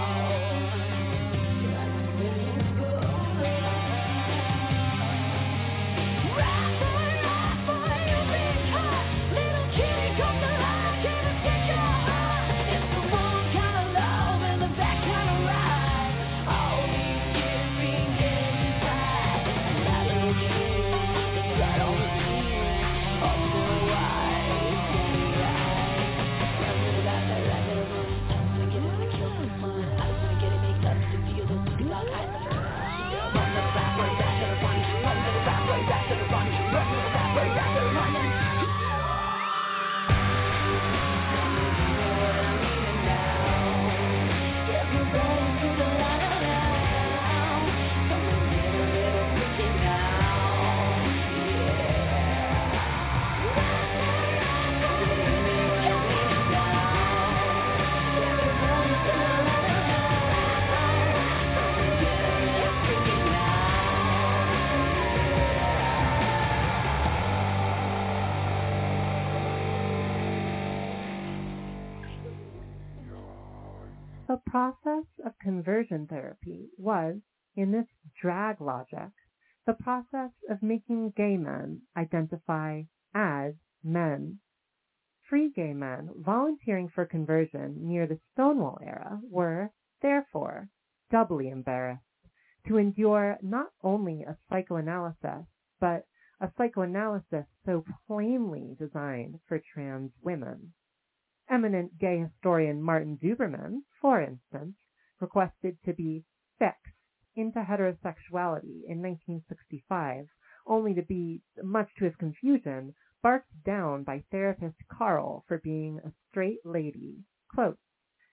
The process of conversion therapy was, in this drag logic, the process of making gay men identify as men. Free gay men volunteering for conversion near the Stonewall era were, therefore, doubly embarrassed to endure not only a psychoanalysis, but a psychoanalysis so plainly designed for trans women. Eminent gay historian Martin Duberman, for instance, requested to be fixed into heterosexuality in nineteen sixty-five, only to be, much to his confusion, barked down by therapist Carl for being a straight lady. Quote,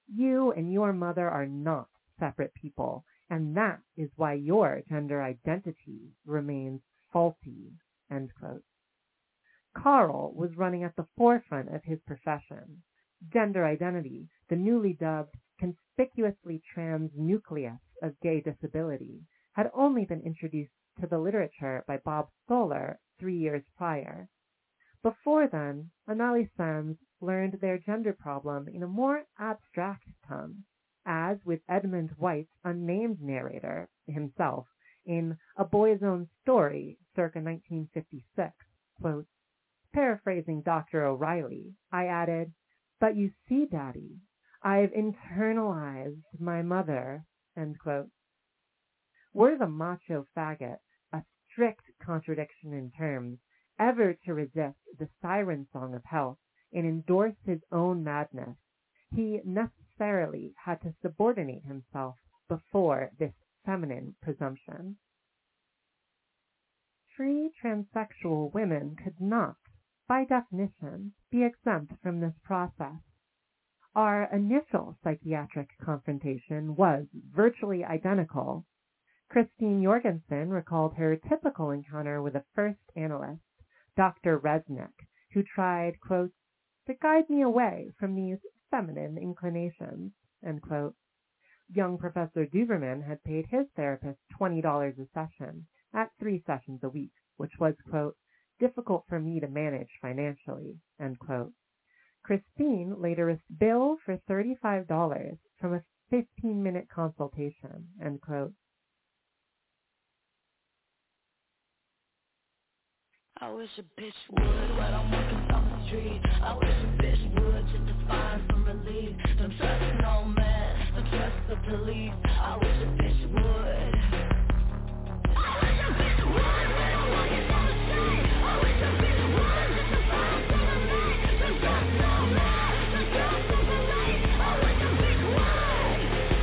You and your mother are not separate people, and that is why your gender identity remains faulty, end quote. Carl was running at the forefront of his profession. Gender identity, the newly dubbed conspicuously trans nucleus of gay disability, had only been introduced to the literature by Bob Stoller three years prior. Before then, adolescents learned their gender problem in a more abstract tongue, as with Edmund White's unnamed narrator himself in A Boy's Own Story, circa nineteen fifty-six, quote, paraphrasing Doctor O'Reilly, I added, "But you see, Daddy, I've internalized my mother," end quote. Were the macho faggot, a strict contradiction in terms, ever to resist the siren song of health and endorse his own madness, he necessarily had to subordinate himself before this feminine presumption. Free transsexual women could not, by definition, be exempt from this process. Our initial psychiatric confrontation was virtually identical. Christine Jorgensen recalled her typical encounter with a first analyst, Doctor Resnick, who tried, quote, to guide me away from these feminine inclinations, end quote. Young Professor Duverman had paid his therapist twenty dollars a session, at three sessions a week, which was, quote, difficult for me to manage financially, end quote. Christine later received a bill for thirty-five dollars from a fifteen-minute consultation, end quote. I wish a bitch would when I'm walking down the street. I wish a bitch would just to find some relief. Don't trust no man, don't trust the police. I wish a bitch would. I wish a bitch would when I'm walking down the street. I wish a bitch would just to find some relief. Don't trust no man, don't trust the police. I wish a bitch would.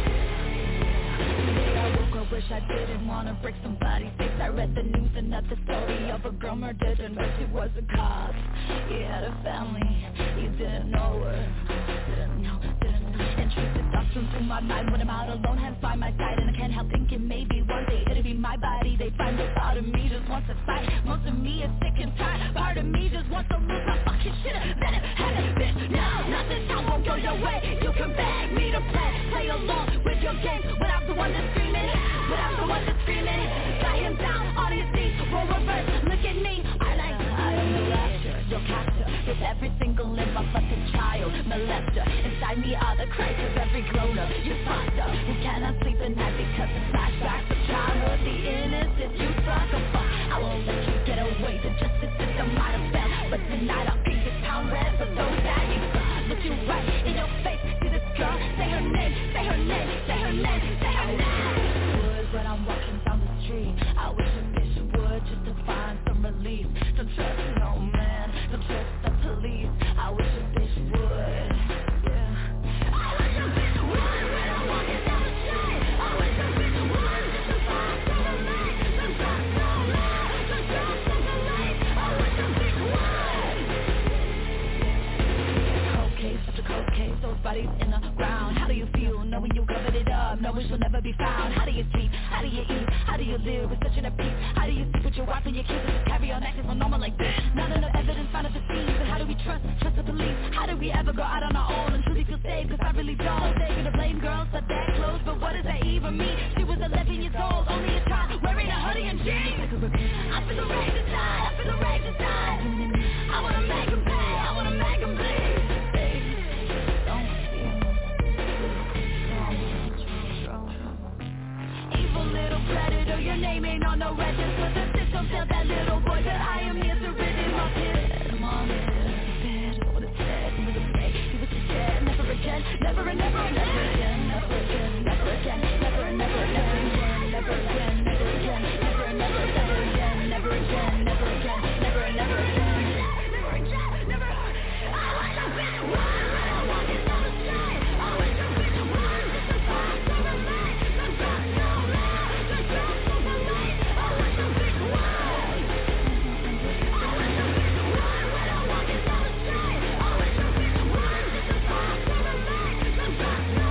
Today I woke up, wish I didn't wanna break somebody's face. I read the news and not the story of a girl murdered and but she was a cop. He had a family, he didn't know her. Didn't know, didn't know. Intrusive thoughts run through my mind when I'm out alone, hands by my side, and I can't help thinking maybe one day it'll be my body. They find a part of me just wants to fight. Most of me is sick and tired. Part of me just wants to lose my fucking shit. Better have it, bitch. Now, not this time won't go your way. You can beg me to play, play along with your game. But I'm the one that's screaming, but I'm the one that's screaming. Tie him down on his knees, roll reverse. Look at me, I like I am the rapture, your captor. With every single limb of a child molester. Inside me are the cries of every grown-up. You foster who cannot sleep at night because of flashbacks of childhood. The innocent you suck a fuck. I won't let you get away. The justice system might have failed, but tonight I'll paint this town red for those that you suck. Look you right in your face. See this girl? Say her name. Say her name. Say her name. Say her name. When I'm walking down the street, I wish a bitch would just to find some relief. Don't trust no man, don't trust the police. I wish a bitch would. Yeah. I wish a bitch would when I'm walking down the street. I wish a bitch would just to find some relief. Don't trust no man, don't trust the police. I wish a bitch would. Cold case after cold case, those bodies in the ground. How do you feel knowing you covered it up, knowing she'll never be found? How do you sleep? How do you eat? How do you live with such an peace? How do you sleep with your wife and your kids and just carry on acting so normal like this? None of the evidence found at the scene, but how do we trust, trust the police? How do we ever go out on our own and truly feel safe? Cause I really don't. They're gonna blame girls for that clothes, but what does that even mean? She was eleven years old, only a child, wearing a hoodie and jeans. I feel the rage inside, I feel the rage inside. I wanna make him pay, I wanna make him bleed. Little predator, your name ain't on no register. The system tell that little boy that I am here to rid him of his mom. Bad, what it's said, with a break. He was scared, never again, never and never and never again, never again, never again, never and never, never again, never again, never again, never and never, never again, never again, never again, never and never again, never again, never. I wish a bitch would when I'm walking down the street. I wish a bitch would just to find some relief. Don't trust no man. When I'm walking down the street, I wish a bitch would just to find some relief. Don't trust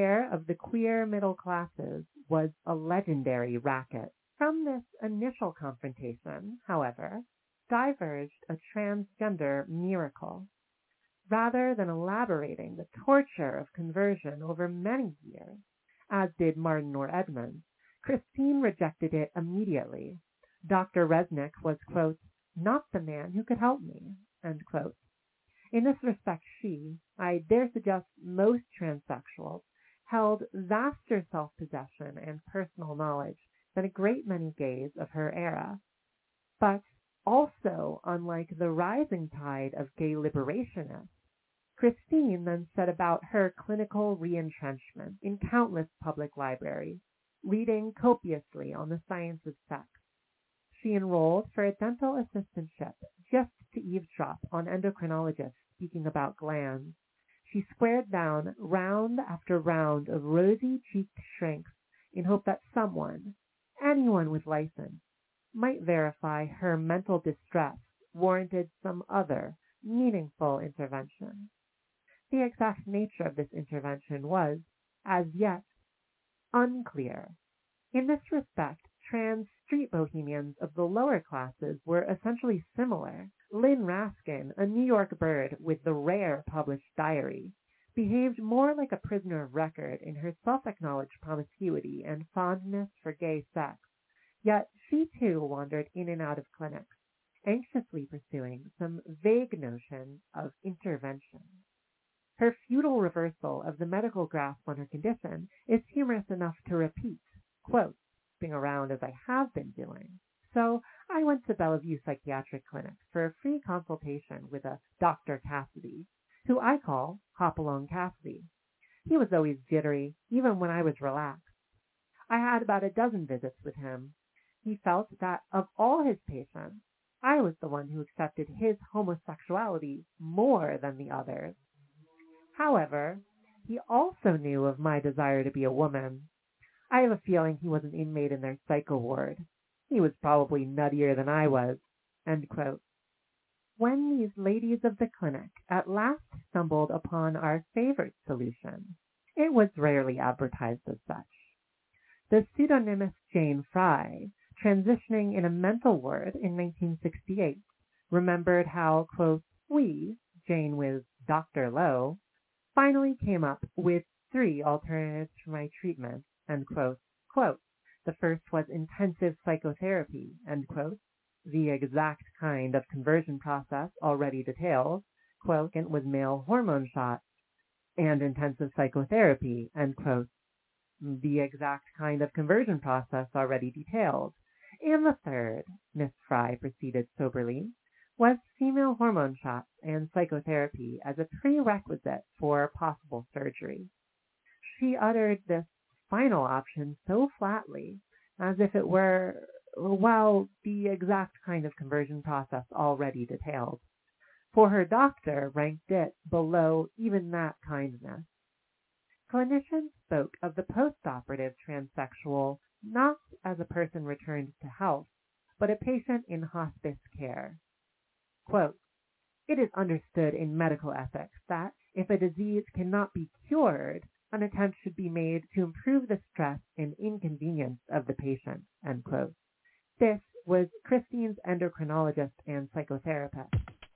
affair of the queer middle classes was a legendary racket. From this initial confrontation, however, diverged a transgender miracle. Rather than elaborating the torture of conversion over many years, as did Martin or Edmonds, Christine rejected it immediately. Doctor Resnick was, quote, not the man who could help me, end quote. In this respect, she, I dare suggest most transsexuals, held vaster self-possession and personal knowledge than a great many gays of her era. But also, unlike the rising tide of gay liberationists, Christine then set about her clinical re-entrenchment in countless public libraries, reading copiously on the science of sex. She enrolled for a dental assistantship just to eavesdrop on endocrinologists speaking about glands. She squared down round after round of rosy-cheeked shrinks in hope that someone, anyone with license, might verify her mental distress warranted some other meaningful intervention. The exact nature of this intervention was, as yet, unclear. In this respect, trans street bohemians of the lower classes were essentially similar. Lynn Raskin, a New York bird with the rare published diary, behaved more like a prisoner of record in her self-acknowledged promiscuity and fondness for gay sex. Yet she too wandered in and out of clinics, anxiously pursuing some vague notion of intervention. Her futile reversal of the medical grasp on her condition is humorous enough to repeat, quote, being around as I have been doing. So I went to Bellevue Psychiatric Clinic for a free consultation with a Doctor Cassidy, who I call Hopalong Cassidy. He was always jittery, even when I was relaxed. I had about a dozen visits with him. He felt that of all his patients, I was the one who accepted his homosexuality more than the others. However, he also knew of my desire to be a woman. I have a feeling he was an inmate in their psycho ward. He was probably nuttier than I was, end quote. When these ladies of the clinic at last stumbled upon our favorite solution, it was rarely advertised as such. The pseudonymous Jane Fry, transitioning in a mental ward in nineteen sixty-eight, remembered how, quote, we, Jane with Doctor Lowe, finally came up with three alternatives for my treatment, end quote. Quote, the first was intensive psychotherapy, end quote, the exact kind of conversion process already detailed, quote, and was male hormone shots, and intensive psychotherapy, end quote, the exact kind of conversion process already detailed. And the third, Miss Fry proceeded soberly, was female hormone shots and psychotherapy as a prerequisite for possible surgery. She uttered this final option so flatly, as if it were, well, the exact kind of conversion process already detailed. For her doctor ranked it below even that kindness. Clinicians spoke of the post-operative transsexual not as a person returned to health, but a patient in hospice care. Quote, it is understood in medical ethics that if a disease cannot be cured, an attempt should be made to improve the stress and inconvenience of the patient, end quote. This was Christine's endocrinologist and psychotherapist.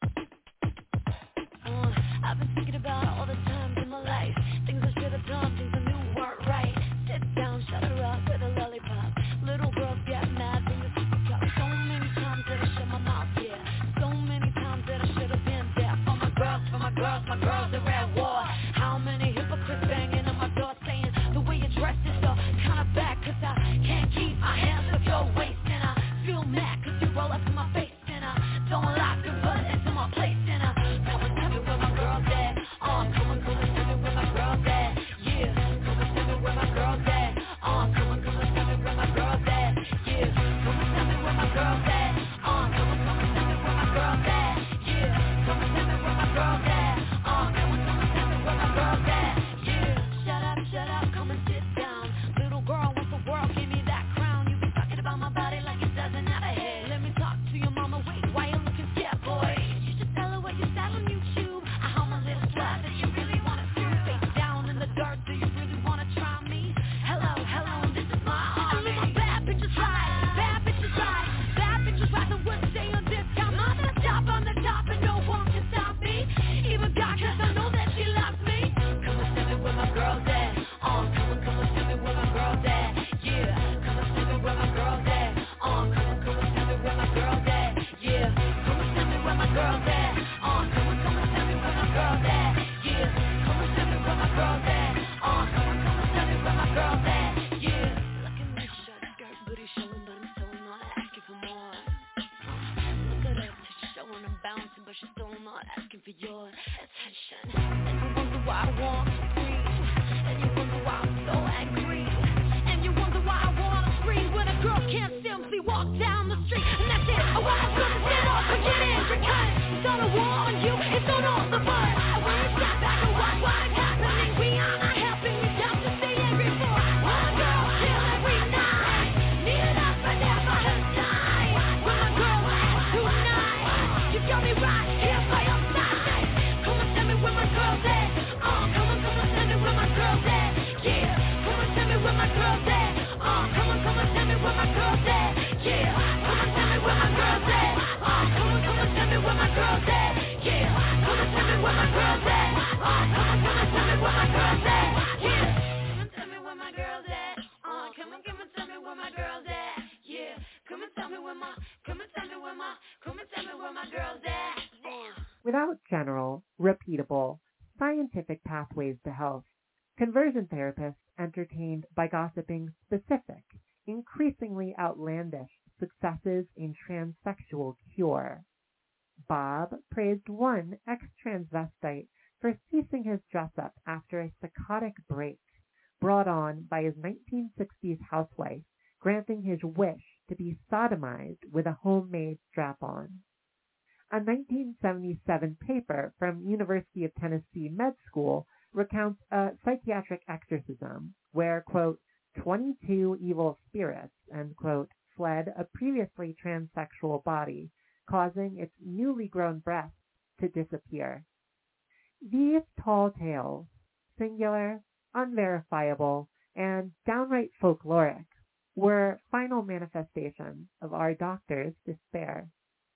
Uh, I've been thinking about all the times in my life, things I should have done, things I knew weren't right. Sit down, shut her up with a lollipop. Little girls get mad when the people talk. So many times that I shut my mouth, yeah. So many times that I should have been there. For my girls, for my girls, my girls are at war. How many hypocrites banging on my door saying the way you dress is so kind of bad, cause I can't keep my hands off your waist. And I feel mad cause you roll up in my face. And I don't like to put into my place. And I come and tell me where my girls at. Oh, come and come and tell me where my girls at. Yeah, come and tell me where my girls at. Oh, come and come and tell me where my girls at. Yeah, come and tell me where my girls at. Oh, come and come and tell me where my girls at. Yeah, come and tell me where my girls at. Oh, come and come and tell me attention. And you wonder why I want to breathe. And you wonder why I'm so angry. And you wonder why I want to scream when a girl can't simply walk down the street. And that's it. I want to put the shit off and get in because it's on a war on you. It's on all the buzz. I want to step back and watch what is happening. We are not helping you just to stay angry for one girl till every night. Need it up and never has died. When my girl last tonight, you got me right here by your side. Come and tell me where my girl's at. Oh, come on, come on, tell me where my girl's at. Yeah, come on, tell me where my girl's at. Oh, come on, come on, tell me where my girl's at. Yeah, come on, tell me where my girl's at. Oh, come on, come on, tell me where my girl's at. Yeah, come on, tell me where my girl's at. Oh, come on, come on, tell me where my girl's at. Yeah, come on, tell me where my girl's at. Oh, come on, come on, tell me where my girl's at. Yeah, come and tell me where my, come and tell me where my, come and tell me where my girl's at. Without general, repeatable, scientific pathways to health, conversion therapists entertained by gossiping specific, increasingly outlandish successes in transsexual cure. Bob praised one ex-transvestite for ceasing his dress-up after a psychotic break brought on by his nineteen sixties housewife, granting his wish to be sodomized with a homemade strap-on. A nineteen seventy-seven paper from University of Tennessee Med School recounts a psychiatric exorcism where, quote, twenty-two evil spirits, end quote, fled a previously transsexual body, causing its newly grown breasts to disappear. These tall tales, singular, unverifiable, and downright folkloric, were final manifestations of our doctor's despair.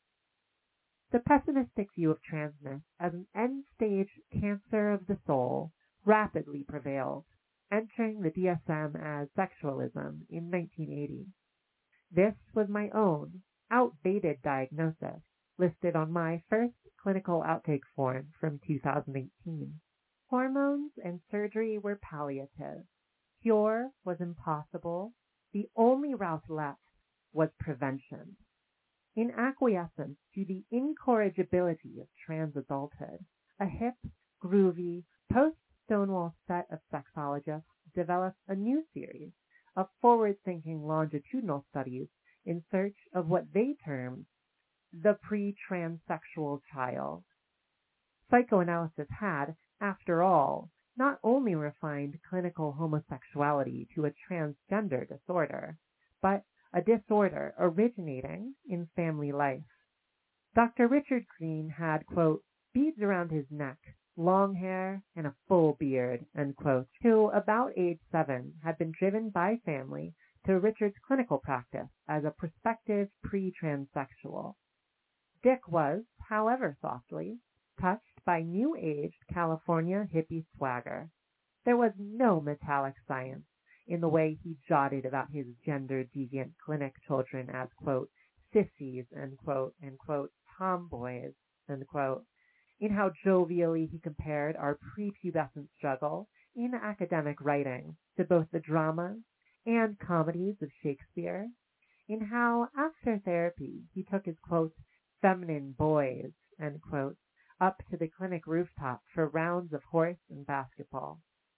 The pessimistic view of transness as an end-stage cancer of the soul rapidly prevailed, entering the D S M as sexualism in nineteen eighty. This was my own, outdated diagnosis, listed on my first clinical outtake form from two thousand eighteen. Hormones and surgery were palliative. Cure was impossible. The only route left was prevention. In acquiescence to the incorrigibility of trans adulthood, a hip, groovy, post-Stonewall set of sexologists developed a new series of forward-thinking longitudinal studies in search of what they termed the pre-transsexual child. Psychoanalysis had, after all, not only refined clinical homosexuality to a transgender disorder, but a disorder originating in family life. Doctor Richard Green had, quote, beads around his neck, long hair, and a full beard, end quote, who about age seven had been driven by family to Richard's clinical practice as a prospective pre-transsexual. Dick was, however softly, touched by new-aged California hippie swagger. There was no metallic science in the way he jotted about his gender-deviant clinic children as, quote, sissies, end quote, and, quote, tomboys, end quote, in how jovially he compared our prepubescent struggle in academic writing to both the dramas and comedies of Shakespeare, in how, after therapy, he took his, quote, feminine boys, end quote, up to the clinic rooftop for rounds of horse and basketball.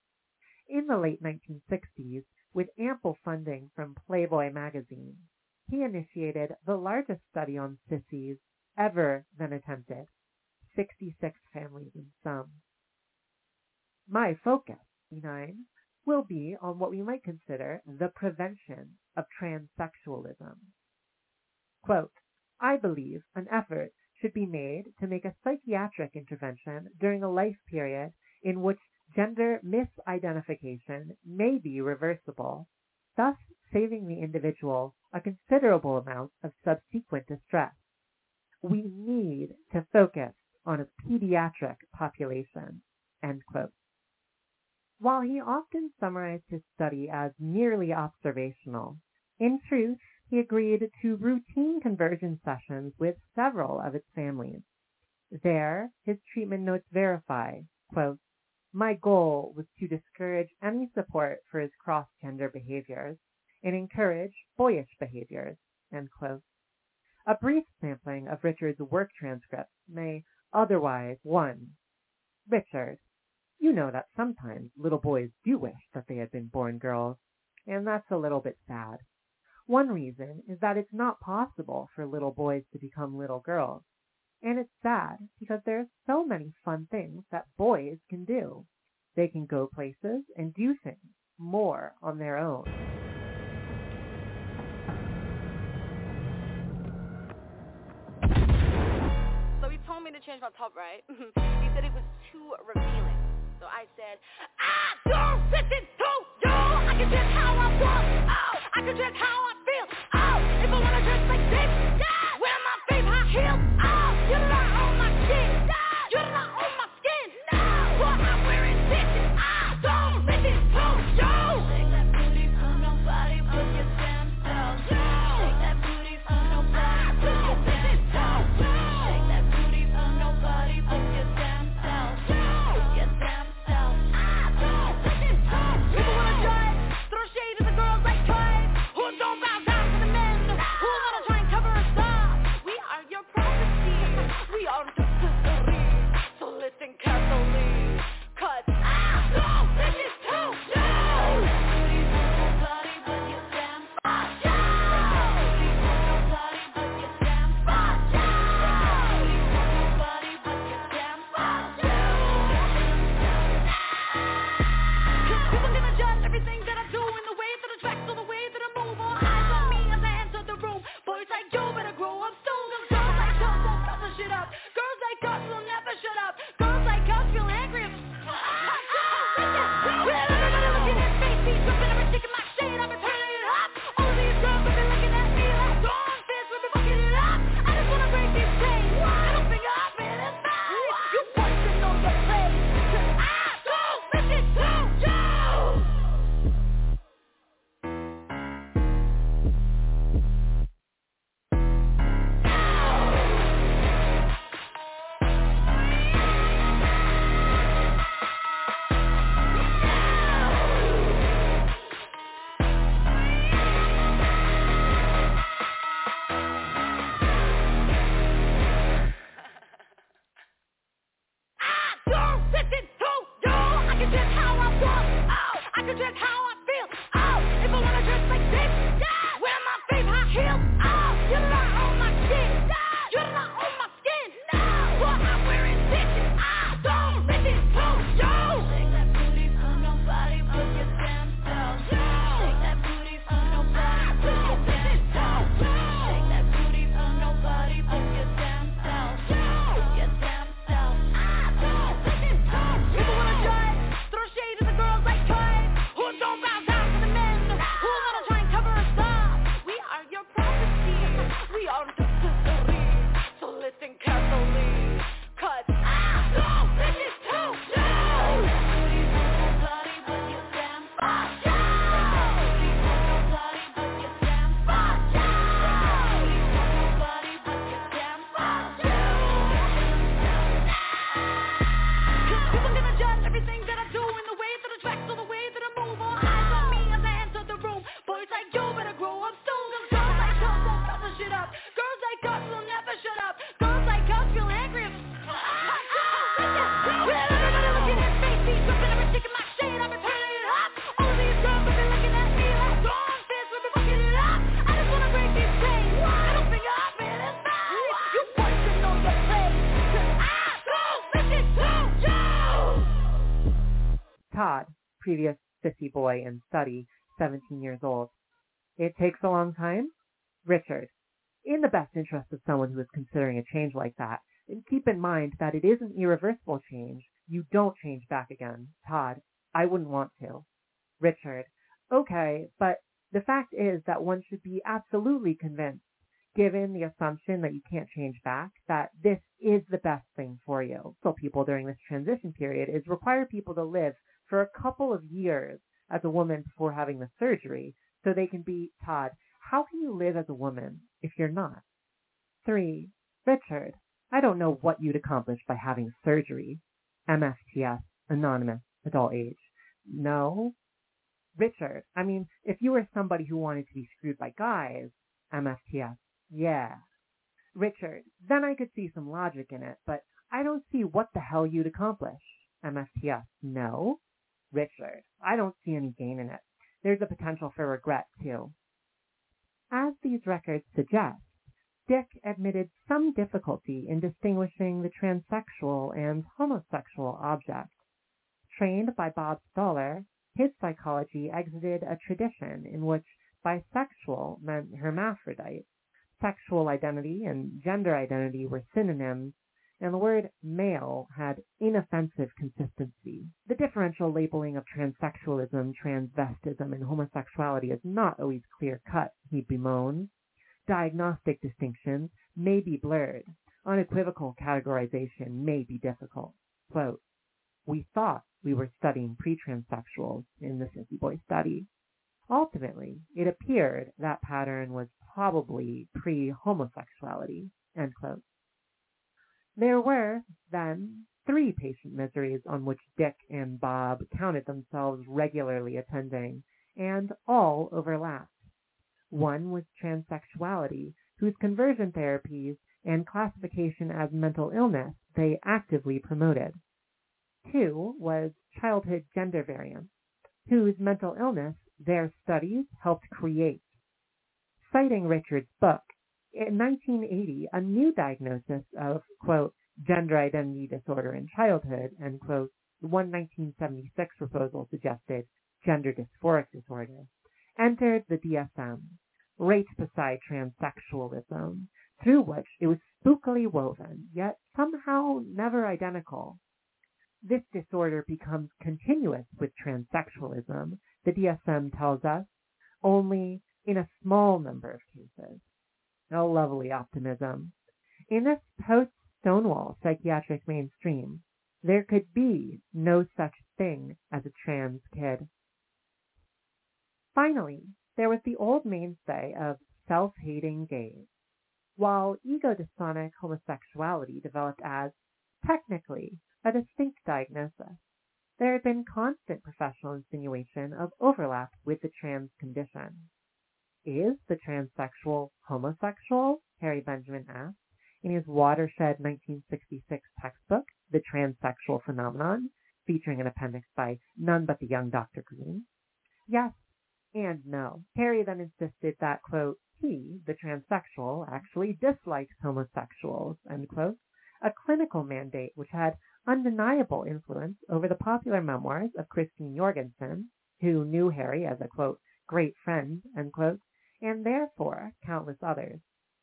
In the late nineteen sixties, with ample funding from Playboy magazine, he initiated the largest study on sissies ever been attempted, sixty-six families in sum. My focus, E nine, will be on what we might consider the prevention of transsexualism. Quote, I believe an effort should be made to make a psychiatric intervention during a life period in which gender misidentification may be reversible, thus saving the individual a considerable amount of subsequent distress. We need to focus on a pediatric population, end quote. While he often summarized his study as merely observational, in truth, he agreed to routine conversion sessions with several of its families. There, his treatment notes verify, quote, my goal was to discourage any support for his cross-gender behaviors and encourage boyish behaviors, end quote. A brief sampling of Richard's work transcripts may otherwise, one, Richard, you know that sometimes little boys do wish that they had been born girls, and that's a little bit sad. One reason is that it's not possible for little boys to become little girls, and it's sad because there's so many fun things that boys can do. They can go places and do things more on their own. So he told me to change my top, right? He said it was too revealing. So I said, I don't listen to you. I can dress how I want. Oh, I can dress how I feel. Oh, if I wanna dress like this, yeah. Wear my fave high heels. Oh, you're not on my skin. Yeah. You're not on my skin. No, what I'm wearing this. I don't listen to you. Shake that booty for nobody but your damn self. Shake that booty for nobody but your damn self. Shake that booty for nobody but your damn self. Your damn self. I don't listen to you. People wanna judge, throw shade at the girls like Toy, who don't bow down to the men, who wanna try and cover us up. We are your privacy. We are the history. So listen carefully, 'cause I don't listen to you. Booty for nobody but your damn self. Booty for nobody but your damn self. Booty for nobody but your damn self. People gonna judge everything that I do in the way that I dress or the way that I move. All eyes on me as I enter the room. Boys like you better grow up soon. 'Cause girls like us won't stop the shit up. Girls like us will never shut up. Girls like us feel angry. With everybody looking at face, me tripping, I've been shaking my shade, I've been turning it up. All of these girls have been looking at me like dawn fish, we've been fucking it up. I just wanna break these chains. I don't think I've been as bad. You boys should know your place, 'cause I don't listen to you. I don't listen to you. I can dress how I want. Oh, I can dress how I feel. Oh, if I wanna dress like this, yeah. Wear my fave high heels. Oh, you're not on my skin. Yeah. You're not on my skin. No, what I'm wearing this. I don't listen to you. Shake that booty for nobody but your damn self. Shake that booty for nobody but your damn self. Shake that booty for nobody but your damn self. Your damn self. I don't listen to you. People wanna judge, throw shade at the girls like Toy, who don't bow down to the men, who wanna try and cover us up. We are your privacy. We are the history. So listen carefully, 'cause I don't listen to you. Booty for nobody but your damn self. Booty for nobody but your damn self. Booty for nobody but your damn self. 'Cause people gonna judge everything that I do in the way that I dress or the way that I move. All eyes on me as I enter the room. Boys like you better grow up soon. 'Cause girls like us won't stop the shit up. Girls like us will never shut up. Girls like us feel angry. With everybody looking at face, me tripping, I've been shaking my shade, I've been turning it up. All of these girls have been looking at me like dawn fish, we've been fucking it up. I just wanna break these chains. I don't think I've been as bad. You boys should know your place, 'cause I don't listen to you. Todd, previous sissy boy in study, seventeen years old. It takes a long time? Richard, in the best interest of someone who is considering a change like that, and keep in mind that it is an irreversible change. You don't change back again. Todd, I wouldn't want to. Richard, okay, but the fact is that one should be absolutely convinced, given the assumption that you can't change back, that this is the best thing for you. So people during this transition period is require people to live for a couple of years as a woman before having the surgery, so they can be, Todd, how can you live as a woman if you're not? Three, Richard, I don't know what you'd accomplish by having surgery. M F T S, anonymous, adult age. No? Richard, I mean, if you were somebody who wanted to be screwed by guys, M F T S, yeah. Richard, then I could see some logic in it, but I don't see what the hell you'd accomplish. M F T S, no. Richard, I don't see any gain in it. There's a potential for regret, too. As these records suggest, Dick admitted some difficulty in distinguishing the transsexual and homosexual object. Trained by Bob Stoller, his psychology exited a tradition in which bisexual meant hermaphrodite, sexual identity and gender identity were synonyms, and the word male had inoffensive consistency. The differential labeling of transsexualism, transvestism, and homosexuality is not always clear-cut, he bemoans. Diagnostic distinctions may be blurred. Unequivocal categorization may be difficult. Quote, we thought we were studying pre-transsexuals in the Sissy Boy study. Ultimately, it appeared that pattern was probably pre-homosexuality, end quote. There were, then, three patient miseries on which Dick and Bob counted themselves regularly attending, and all overlapped. One was transsexuality, whose conversion therapies and classification as mental illness they actively promoted. Two was childhood gender variance, whose mental illness their studies helped create. Citing Richard's book, in nineteen eighty, a new diagnosis of, quote, gender identity disorder in childhood, end quote, the one nineteen seventy-six proposal suggested gender dysphoric disorder, entered the D S M, race beside transsexualism, through which it was spookily woven, yet somehow never identical. This disorder becomes continuous with transsexualism, the D S M tells us, only in a small number of cases. A lovely optimism. In this post-Stonewall psychiatric mainstream, there could be no such thing as a trans kid. Finally, there was the old mainstay of self-hating gays. While ego-dystonic homosexuality developed as, technically, a distinct diagnosis, there had been constant professional insinuation of overlap with the trans condition. Is the transsexual homosexual? Harry Benjamin asked in his watershed nineteen sixty-six textbook, The Transsexual Phenomenon, featuring an appendix by none but the young Doctor Green. Yes and no. Harry then insisted that, quote, he, the transsexual, actually dislikes homosexuals, end quote, a clinical mandate which had undeniable influence over the popular memoirs of Christine Jorgensen, who knew Harry as a, quote, great friend, end quote, and therefore countless others.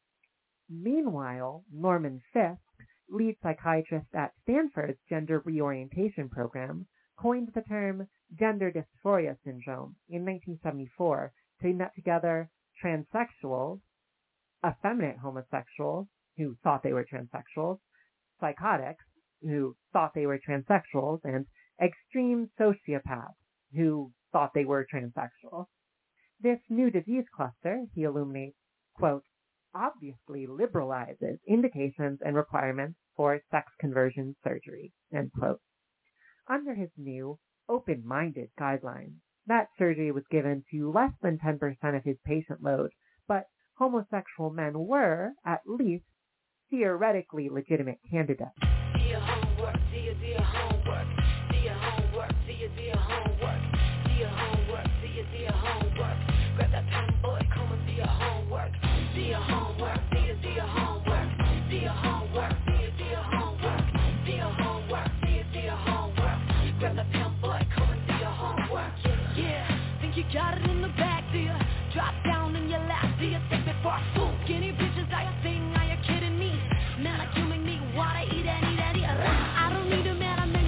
Meanwhile, Norman Fisk, lead psychiatrist at Stanford's Gender Reorientation Program, coined the term gender dysphoria syndrome in nineteen seventy-four to net together transsexuals, effeminate homosexuals who thought they were transsexuals, psychotics who thought they were transsexuals, and extreme sociopaths who thought they were transsexuals. This new disease cluster, he illuminates, quote, obviously liberalizes indications and requirements for sex conversion surgery, end quote. Under his new, open-minded guidelines, that surgery was given to less than ten percent of his patient load, but homosexual men were, at least, theoretically legitimate candidates. Do your homework, do your, do your homework, do your homework, do your, do your homework, do your homework, do your, do your homework. Grab that pen, boy, come and do your homework, do your homework, do your, do your homework, do your homework, do your, do your homework, do your homework, do your, do your homework. Grab that pen, boy, come and do your homework. Yeah, think you got it in the bag, do you? Drop down in your lap, do you think before I fool? Skinny bitches, are you saying, are you kidding me? Man, like you make me wanna eat and eat and eat. I don't need a man, I make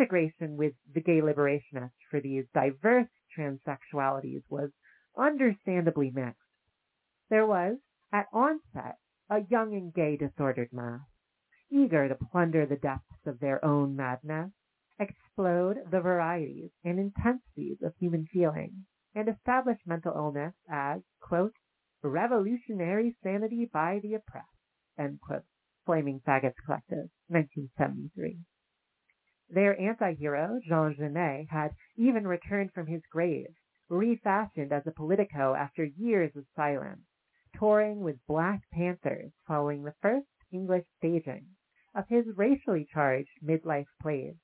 integration with the gay liberationists for these diverse transsexualities was understandably mixed. There was, at onset, a young and gay disordered mass, eager to plunder the depths of their own madness, explode the varieties and intensities of human feeling, and establish mental illness as, quote, revolutionary sanity by the oppressed, end quote. Flaming Faggots Collective, nineteen seventy-three. Their anti-hero, Jean Genet, had even returned from his grave, refashioned as a politico after years of silence, touring with Black Panthers following the first English staging of his racially charged midlife plays.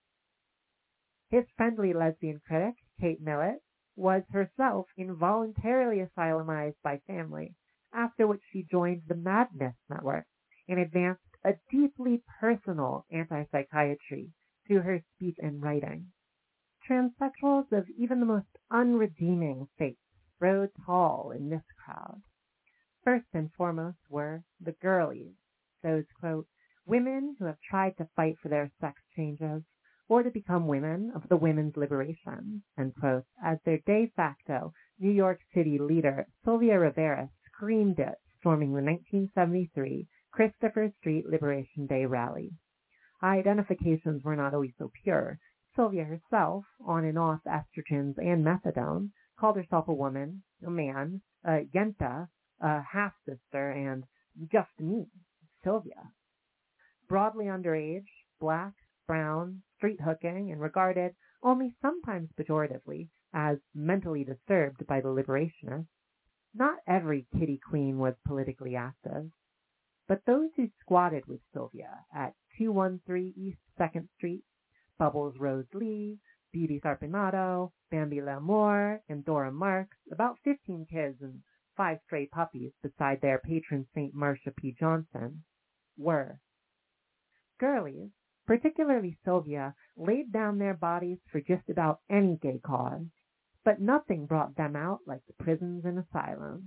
His friendly lesbian critic, Kate Millett, was herself involuntarily asylumized by family, after which she joined the Madness Network and advanced a deeply personal anti-psychiatry through her speech and writing. Transsexuals of even the most unredeeming faiths rode tall in this crowd. First and foremost were the girlies, those, quote, women who have tried to fight for their sex changes or to become women of the women's liberation, end quote, as their de facto New York City leader, Sylvia Rivera, screamed it, storming the nineteen seventy-three Christopher Street Liberation Day rally. Identifications were not always so pure. Sylvia herself, on and off estrogens and methadone, called herself a woman, a man, a yenta, a half-sister, and just me, Sylvia. Broadly underage, black, brown, street hooking, and regarded, only sometimes pejoratively, as mentally disturbed by the liberationists, not every kitty queen was politically active. But those who squatted with Sylvia at two one three East second Street, Bubbles Rose Lee, Beauty Sarpinato, Bambi L'Amour, and Dora Marks, about fifteen kids and five stray puppies beside their patron Saint Marsha P. Johnson, were. Girlies, particularly Sylvia, laid down their bodies for just about any gay cause, but nothing brought them out like the prisons and asylums.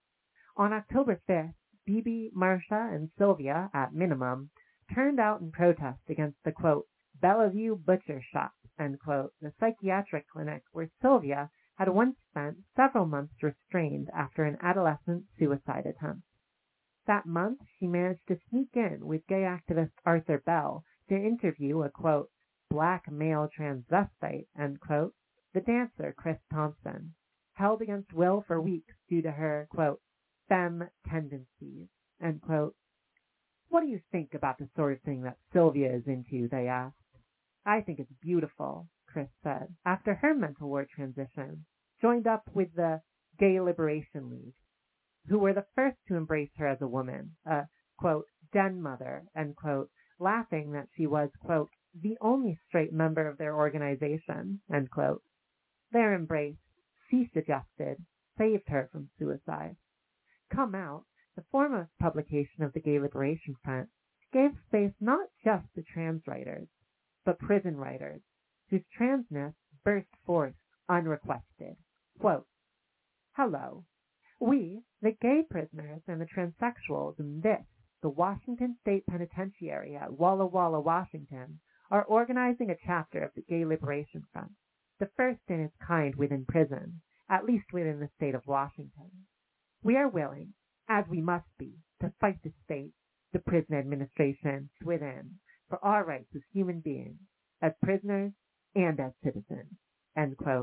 On October fifth, Bibi, Marsha, and Sylvia, at minimum, turned out in protest against the, quote, Bellevue Butcher Shop, end quote, the psychiatric clinic where Sylvia had once spent several months restrained after an adolescent suicide attempt. That month, she managed to sneak in with gay activist Arthur Bell to interview a, quote, black male transvestite, end quote, the dancer Chris Thompson, held against will for weeks due to her, quote, femme tendencies, end quote. What do you think about the sort of thing that Sylvia is into, they asked. I think it's beautiful, Chris said, after her mental ward transition, joined up with the Gay Liberation League, who were the first to embrace her as a woman, a, quote, den mother, end quote, laughing that she was, quote, the only straight member of their organization, end quote. Their embrace, she suggested, saved her from suicide. Come Out, the foremost publication of the Gay Liberation Front, gave space not just to trans writers, but prison writers, whose transness burst forth unrequested. Quote, hello. We, the gay prisoners and the transsexuals in this, the Washington State Penitentiary at Walla Walla, Washington, are organizing a chapter of the Gay Liberation Front, the first in its kind within prison, at least within the state of Washington. We are willing, as we must be, to fight the state, the prison administration within, for our rights as human beings, as prisoners and as citizens, end quote.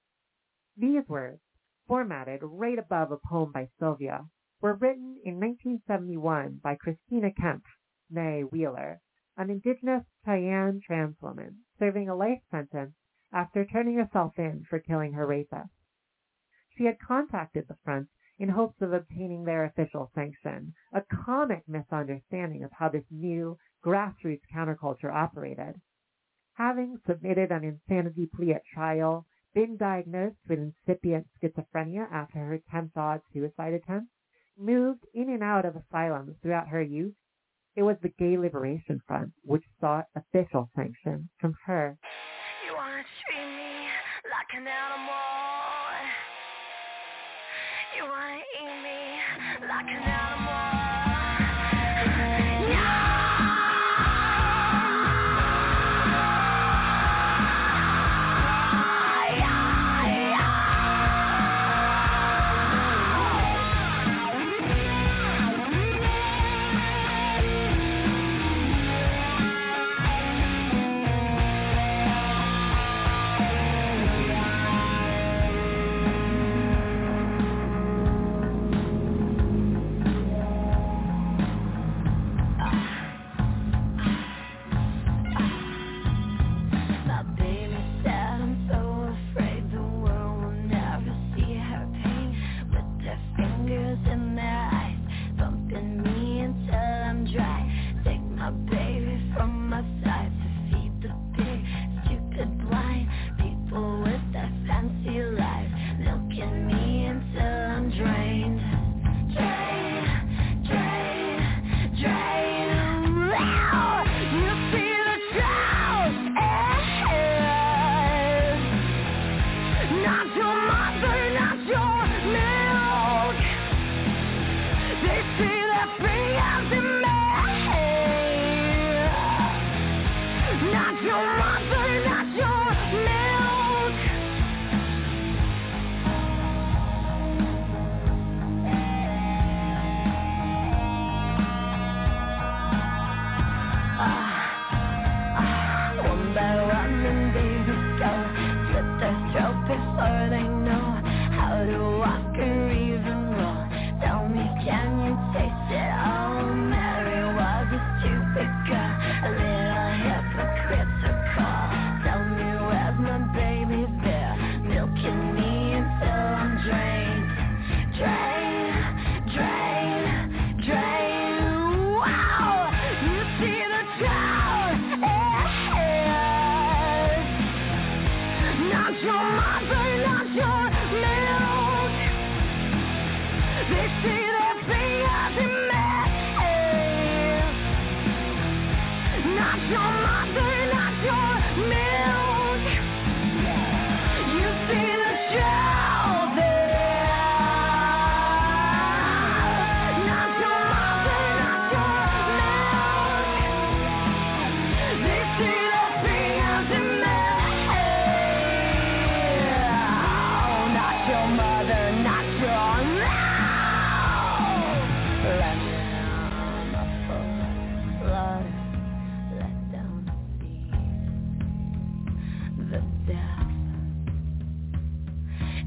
These words, formatted right above a poem by Sylvia, were written in nineteen seventy-one by Christina Kempf, née Wheeler, an indigenous Cheyenne trans woman serving a life sentence after turning herself in for killing her rapist. She had contacted the front in hopes of obtaining their official sanction, a comic misunderstanding of how this new grassroots counterculture operated. Having submitted an insanity plea at trial, been diagnosed with incipient schizophrenia after her tenth-odd suicide attempt, moved in and out of asylums throughout her youth, it was the Gay Liberation Front which sought official sanction from her. You wanna treat me like an animal? You wanna eat me like an animal? No!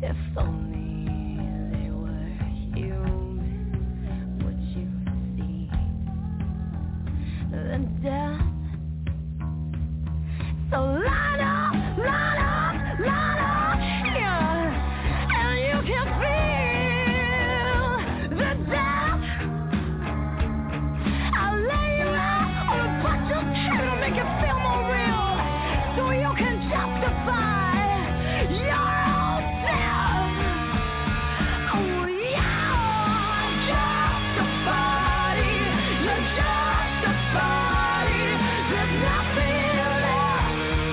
If only they were human, would you see the death? So line up, line up, line up, yeah, and you can feel the death. I'll lay you out on a bunch of chair to make it feel more real, so you can justify your own death. Oh yeah, just a body, you're just a body, there's nothing left.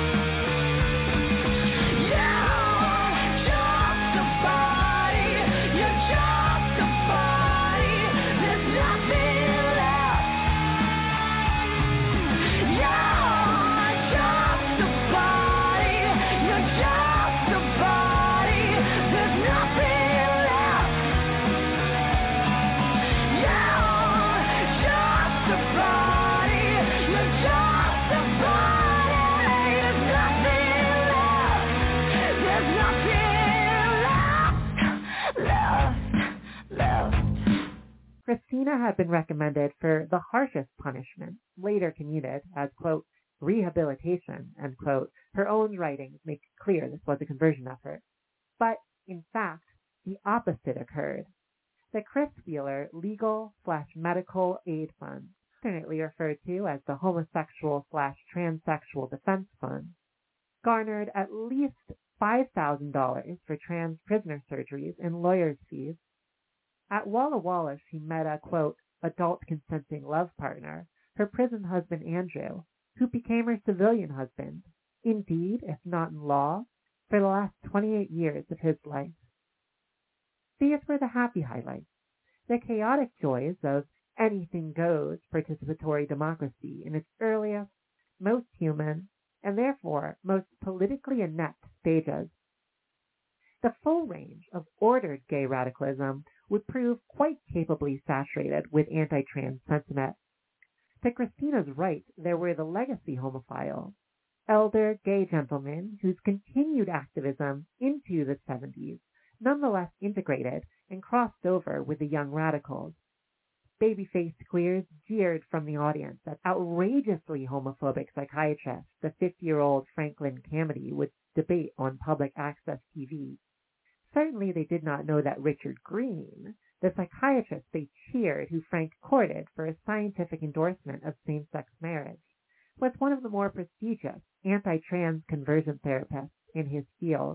Yeah, just a body, you're just a body, there's nothing left. Yeah, just a body, you're just a body, there's nothing left. Yeah, just a body, you're just a body, there's nothing left. There's nothing left, left, left. Christina had been recommended for the harshest punishment, later commuted as, quote, rehabilitation, end quote. Her own writings make clear this was a conversion effort. But, in fact, the opposite occurred. The Chris Wheeler Legal slash Medical Aid Fund, alternately referred to as the Homosexual slash Transsexual Defense Fund, garnered at least five thousand dollars for trans prisoner surgeries and lawyers' fees. At Walla Walla, she met a, quote, adult consenting love partner, her prison husband Andrew, who became her civilian husband, indeed, if not in law, for the last twenty-eight years of his life. These were the happy highlights, the chaotic joys of anything goes participatory democracy in its earliest, most human, and therefore most politically inept stages. The full range of ordered gay radicalism would prove quite capably saturated with anti-trans sentiment. To Christina's right, there were the legacy homophiles, elder gay gentlemen whose continued activism into the seventies nonetheless integrated and crossed over with the young radicals. Baby-faced queers jeered from the audience at outrageously homophobic psychiatrists the fifty-year-old Franklin Camedy would debate on public access T V. Certainly they did not know that Richard Green, the psychiatrist they cheered who Frank courted for a scientific endorsement of same-sex marriage, was one of the more prestigious anti-trans conversion therapists in his field.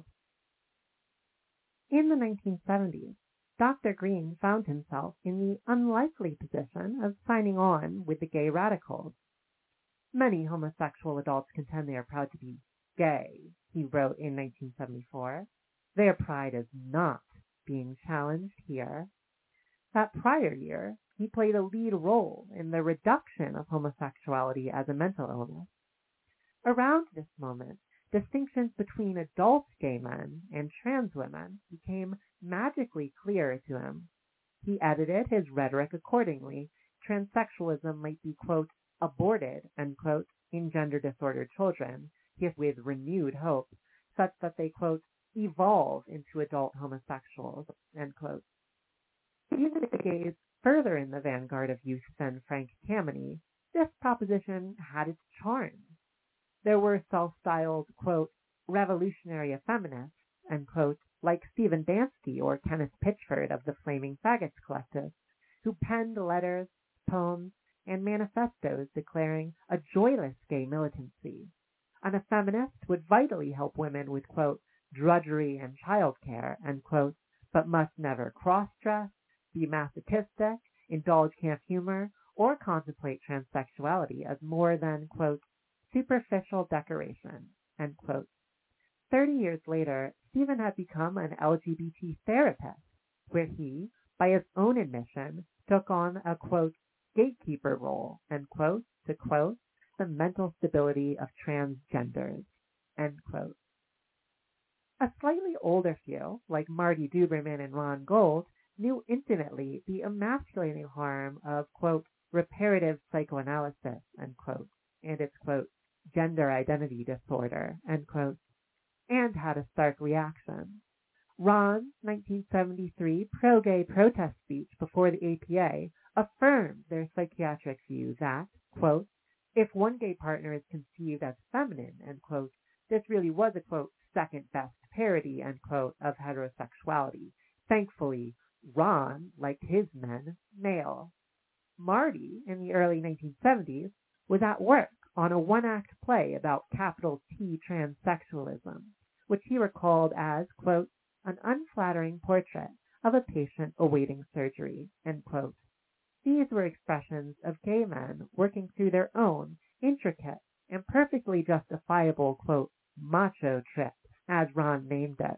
In the nineteen seventies, Doctor Green found himself in the unlikely position of signing on with the gay radicals. Many homosexual adults contend they are proud to be gay, he wrote in nineteen seventy-four. Their pride is not being challenged here. That prior year, he played a lead role in the reduction of homosexuality as a mental illness. Around this moment, distinctions between adult gay men and trans women became magically clearer to him. He edited his rhetoric accordingly. Transsexualism might be, quote, aborted, end quote, in gender-disordered children, yet with renewed hope, such that they, quote, evolve into adult homosexuals, end quote. Even if it gaze further in the vanguard of youth than Frank Kameny, this proposition had its charms. There were self-styled, quote, revolutionary effeminists, end quote, like Stephen Dansky or Kenneth Pitchford of the Flaming Faggots Collective, who penned letters, poems, and manifestos declaring a joyless gay militancy. An effeminist would vitally help women with, quote, drudgery and childcare, end quote, but must never cross-dress, be masochistic, indulge camp humor, or contemplate transsexuality as more than, quote, superficial decoration, end quote. Thirty years later, Stephen had become an L G B T therapist, where he, by his own admission, took on a, quote, gatekeeper role, end quote, to quote, the mental stability of transgenders, end quote. A slightly older few, like Marty Duberman and Ron Gold, knew intimately the emasculating harm of, quote, reparative psychoanalysis, end quote, and its, quote, gender identity disorder, end quote, and had a stark reaction. Ron's nineteen seventy-three pro-gay protest speech before the A P A affirmed their psychiatric view that, quote, if one gay partner is conceived as feminine, end quote, this really was a, quote, second best parody, end quote, of heterosexuality. Thankfully, Ron liked his men male. Marty, in the early nineteen seventies, was at work on a one-act play about capital T transsexualism, which he recalled as, quote, an unflattering portrait of a patient awaiting surgery, end quote. These were expressions of gay men working through their own intricate and perfectly justifiable, quote, macho trip, as Ron named it.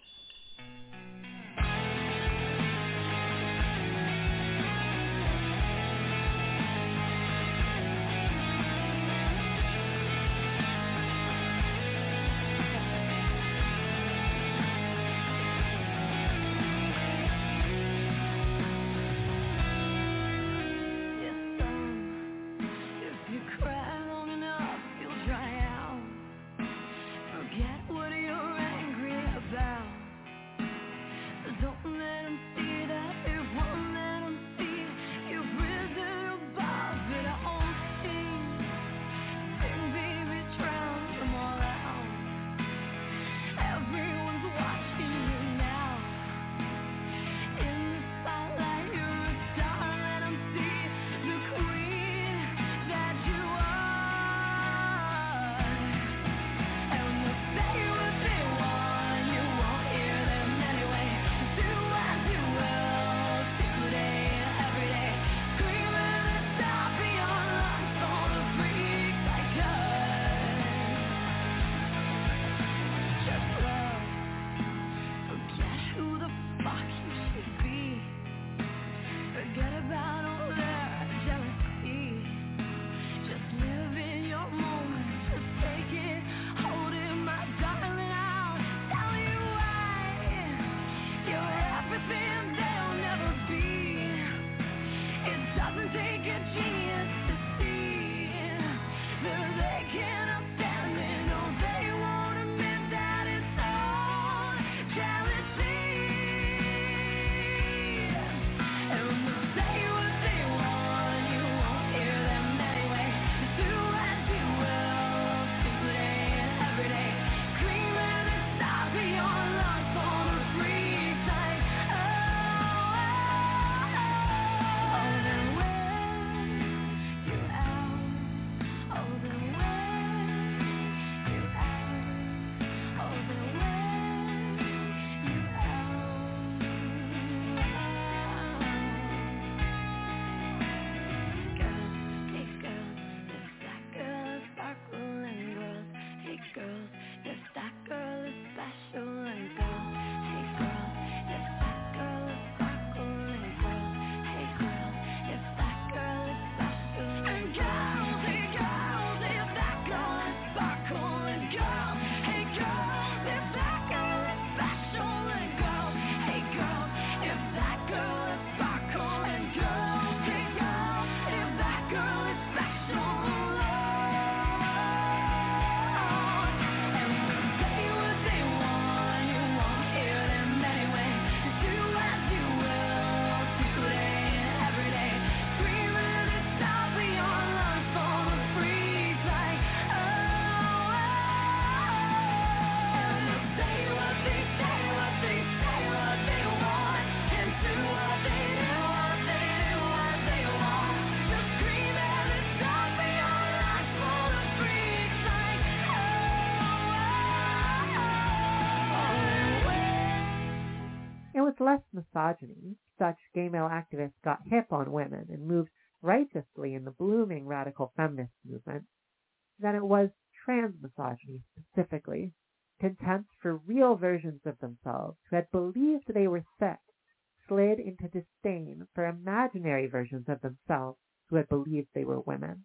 Less misogyny, such gay male activists got hip on women and moved righteously in the blooming radical feminist movement, than it was trans misogyny specifically, contempt for real versions of themselves who had believed they were sick, slid into disdain for imaginary versions of themselves who had believed they were women.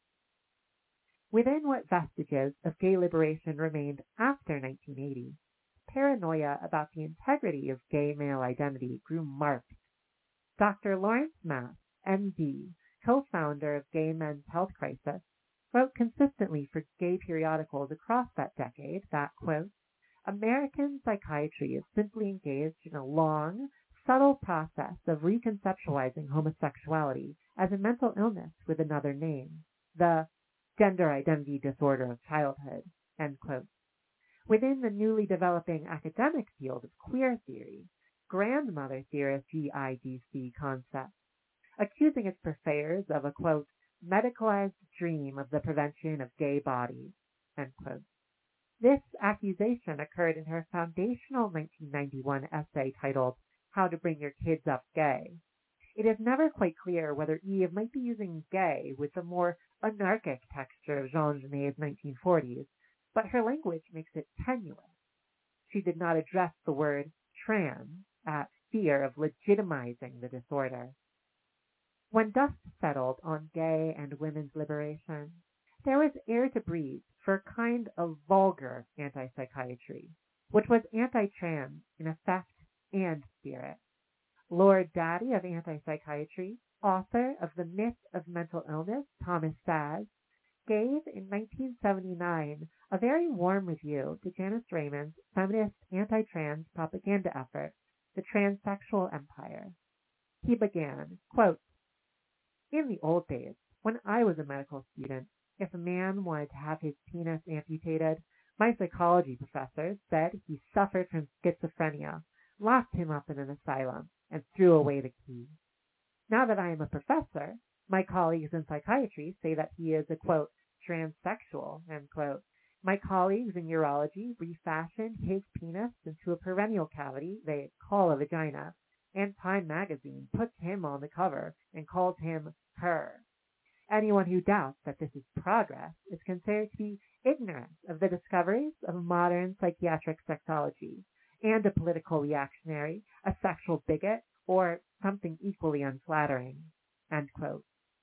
Within what vestiges of gay liberation remained after nineteen eighty, paranoia about the integrity of gay male identity grew marked. Doctor Lawrence Mass, M D, co-founder of Gay Men's Health Crisis, wrote consistently for gay periodicals across that decade that, quote, American psychiatry is simply engaged in a long, subtle process of reconceptualizing homosexuality as a mental illness with another name, the gender identity disorder of childhood, end quote. Within the newly developing academic field of queer theory, grandmother theorists G I D C concept, accusing its purveyors of a, quote, medicalized dream of the prevention of gay bodies, end quote. This accusation occurred in her foundational nineteen ninety-one essay titled How to Bring Your Kids Up Gay. It is never quite clear whether Eve might be using gay with the more anarchic texture of Jean Genet's nineteen forties, but her language makes it tenuous. She did not address the word trans at fear of legitimizing the disorder. When dust settled on gay and women's liberation, there was air to breathe for a kind of vulgar anti-psychiatry, which was anti-trans in effect and spirit. Lord Daddy of anti-psychiatry, author of The Myth of Mental Illness, Thomas Szasz, gave in nineteen seventy-nine a very warm review to Janice Raymond's feminist anti-trans propaganda effort, The Transsexual Empire. He began, quote, in the old days, when I was a medical student, if a man wanted to have his penis amputated, my psychology professor said he suffered from schizophrenia, locked him up in an asylum, and threw away the key. Now that I am a professor, my colleagues in psychiatry say that he is a, quote, transsexual, end quote. My colleagues in urology refashioned his penis into a perennial cavity they call a vagina, and Time magazine puts him on the cover and calls him her. Anyone who doubts that this is progress is considered to be ignorant of the discoveries of modern psychiatric sexology, and a political reactionary, a sexual bigot, or something equally unflattering, end quote.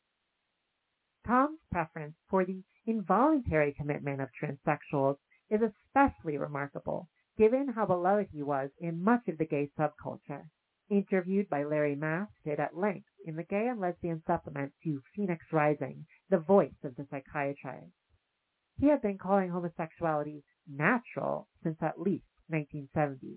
Tom's preference for the involuntary commitment of transsexuals is especially remarkable, given how beloved he was in much of the gay subculture. Interviewed by Larry Masted at length in the Gay and Lesbian supplement to Phoenix Rising, the voice of the psychiatrist. He had been calling homosexuality natural since at least nineteen seventy.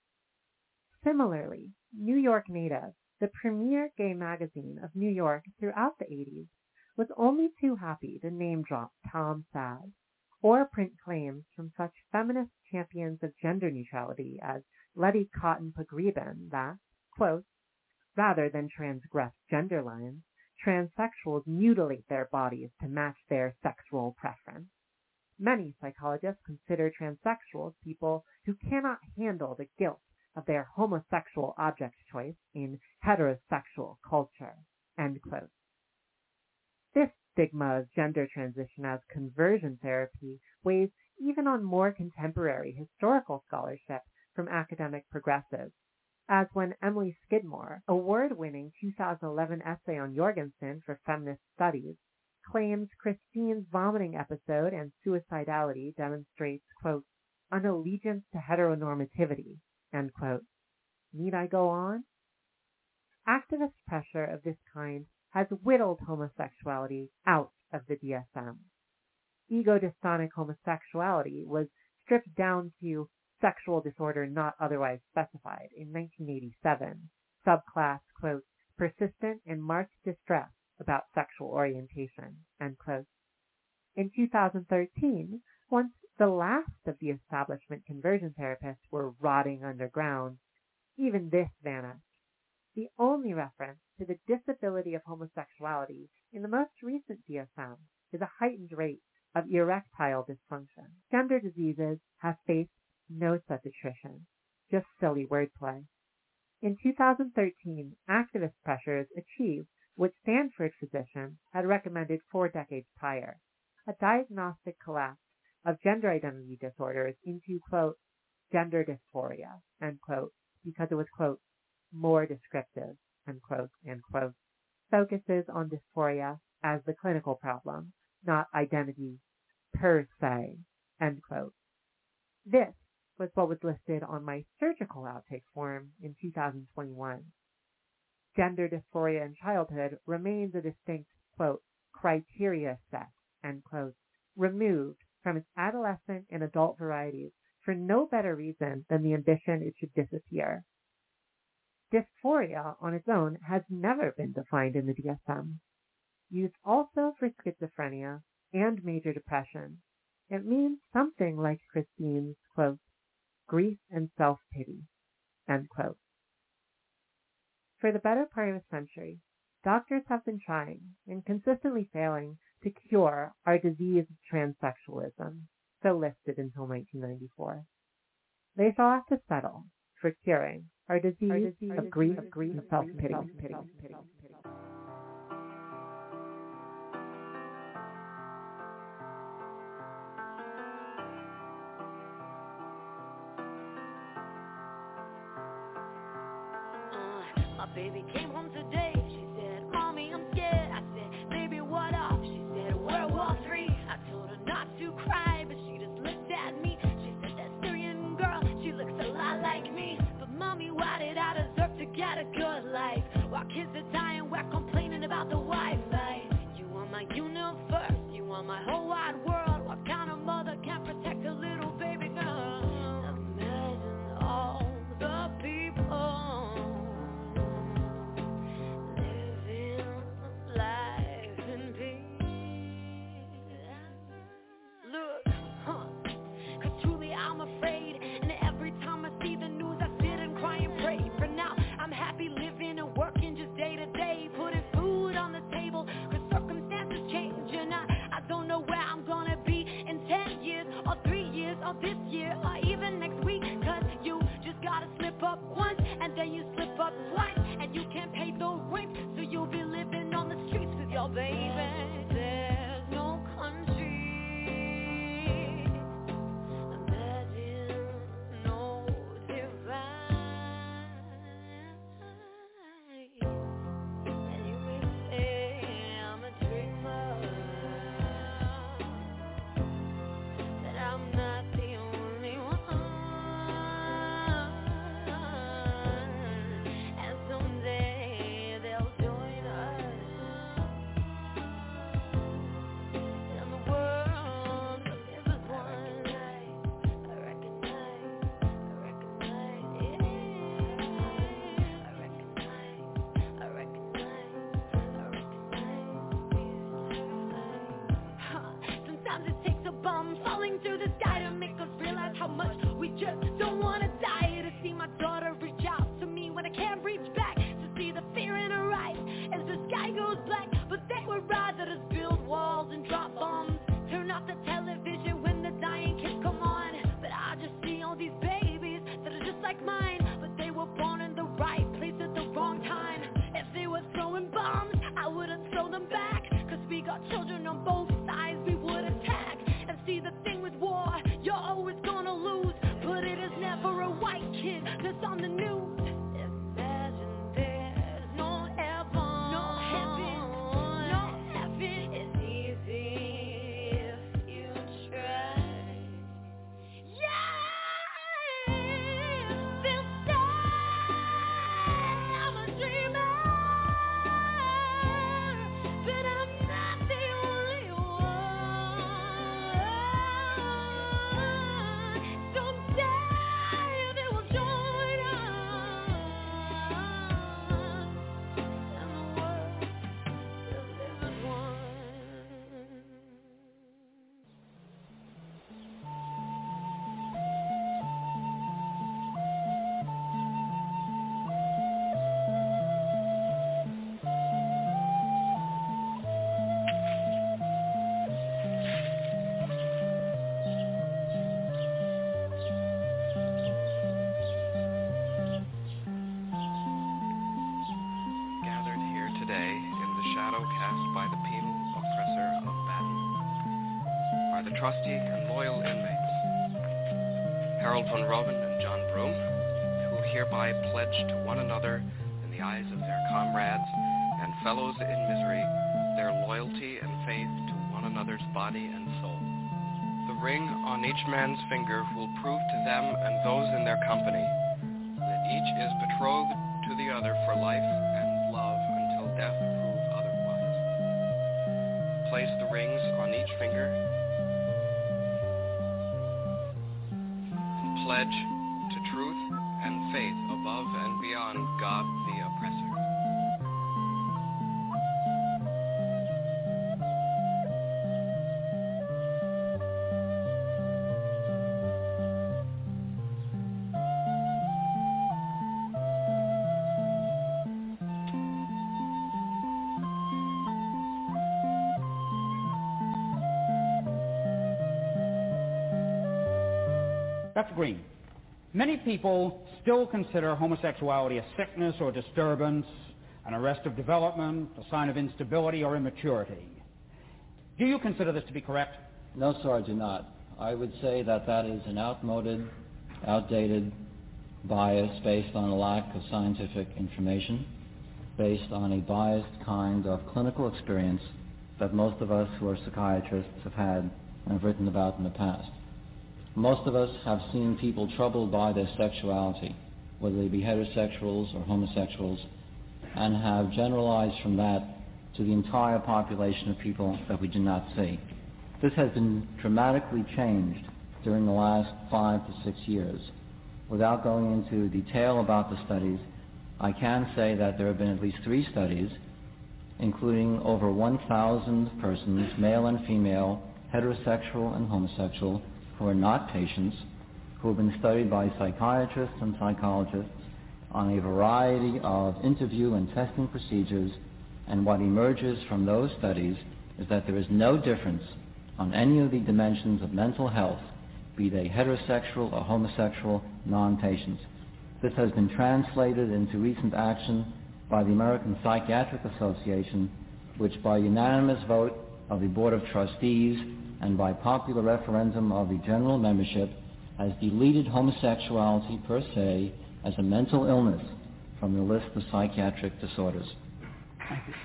Similarly, New York Native, the premier gay magazine of New York throughout the eighties, was only too happy to name-drop Tom Szasz, or print claims from such feminist champions of gender neutrality as Letty Cotton Pogrebin that, quote, rather than transgress gender lines, transsexuals mutilate their bodies to match their sexual preference. Many psychologists consider transsexuals people who cannot handle the guilt of their homosexual object choice in heterosexual culture, end quote. This stigma of gender transition as conversion therapy weighs even on more contemporary historical scholarship from academic progressives, as when Emily Skidmore, award-winning two thousand eleven essay on Jorgensen for Feminist Studies, claims Christine's vomiting episode and suicidality demonstrates, quote, an allegiance to heteronormativity, end quote. Need I go on? Activist pressure of this kind has whittled homosexuality out of the D S M. Ego-dystonic homosexuality was stripped down to sexual disorder not otherwise specified in nineteen eighty-seven, subclass, quote, persistent and marked distress about sexual orientation, end quote. In two thousand thirteen, once the last of the establishment conversion therapists were rotting underground, even this vanished. The only reference to the disability of homosexuality in the most recent D S M is a heightened rate of erectile dysfunction. Gender diseases have faced no such attrition, just silly wordplay. In two thousand thirteen, activist pressures achieved what Stanford physicians had recommended four decades prior, a diagnostic collapse of gender identity disorders into, quote, gender dysphoria, end quote, because it was, quote, more descriptive, end quote, end quote, focuses on dysphoria as the clinical problem, not identity per se, end quote. This was what was listed on my surgical outtake form in two thousand twenty-one. Gender dysphoria in childhood remains a distinct, quote, criteria set, end quote, removed from its adolescent and adult varieties for no better reason than the ambition it should disappear. Dysphoria on its own has never been defined in the D S M. Used also for schizophrenia and major depression, it means something like Christine's, quote, grief and self-pity, end quote. For the better part of a century, doctors have been trying and consistently failing to cure our disease of transsexualism, so listed until nineteen ninety-four. They shall have to settle for curing our disease, our disease of grief, of grief and self-pity. Self-pity. Self-pity. My baby came home today, she said, Mommy, I'm scared. I said, baby, what up? She said, World War Three. I told her not to cry, but she just looked at me. She said, that Syrian girl, she looks a lot like me. But Mommy, why did I deserve to get a good life? While kids are dying, we're complaining about the Wi-Fi. You are my universe, you are my whole wide world. What kind of mother can protect a little baby girl? Imagine all the people of this year or even next week, cause you just gotta slip up once and then you slip up twice and you can't pay the rent, so you'll be living on the streets with your baby. There's no country, imagine no divide. And you may say I'm a dreamer, that I'm not falling through the sky to make us realize how much we just don't want to die. To see my daughter reach out to me when I can't reach back, to see the fear in her eyes as the sky goes black. But they would rather us build walls and drop bombs, turn off the television when the dying kids come on. But I just see all these babies that are just like mine, but they were born in the right place at the wrong time. If they were throwing bombs, I wouldn't throw them back, cause we got children on both sides we would attack. And see, the thing with war, you're always gonna lose, but it is never a white kid that's on the news. Imagine there's no heaven, no heaven, no heaven. It's easy if you try. Yeah, they'll say I'm a dreamer, but I'm not the only one. Trusty and loyal inmates, Harold Van Roven and John Broom, who hereby pledge to one another in the eyes of their comrades and fellows in misery their loyalty and faith to one another's body and soul. The ring on each man's finger will prove to them and those in their company that each is betrothed to the other for life and love until death prove otherwise. Place the rings on each finger. pledge to truth and faith above and beyond God the oppressor. Doctor Green, many people still consider homosexuality a sickness or disturbance, an arrest of development, a sign of instability or immaturity. Do you consider this to be correct? No, sir, I do not. I would say that that is an outmoded, outdated bias based on a lack of scientific information, based on a biased kind of clinical experience that most of us who are psychiatrists have had and have written about in the past. Most of us have seen people troubled by their sexuality, whether they be heterosexuals or homosexuals, and have generalized from that to the entire population of people that we do not see. This has been dramatically changed during the last five to six years. Without going into detail about the studies, I can say that there have been at least three studies, including over one thousand persons, male and female, heterosexual and homosexual, who are not patients, who have been studied by psychiatrists and psychologists on a variety of interview and testing procedures, and what emerges from those studies is that there is no difference on any of the dimensions of mental health, be they heterosexual or homosexual non-patients. This has been translated into recent action by the American Psychiatric Association, which by unanimous vote of the Board of Trustees and by popular referendum of the general membership has deleted homosexuality per se as a mental illness from the list of psychiatric disorders. Thank you.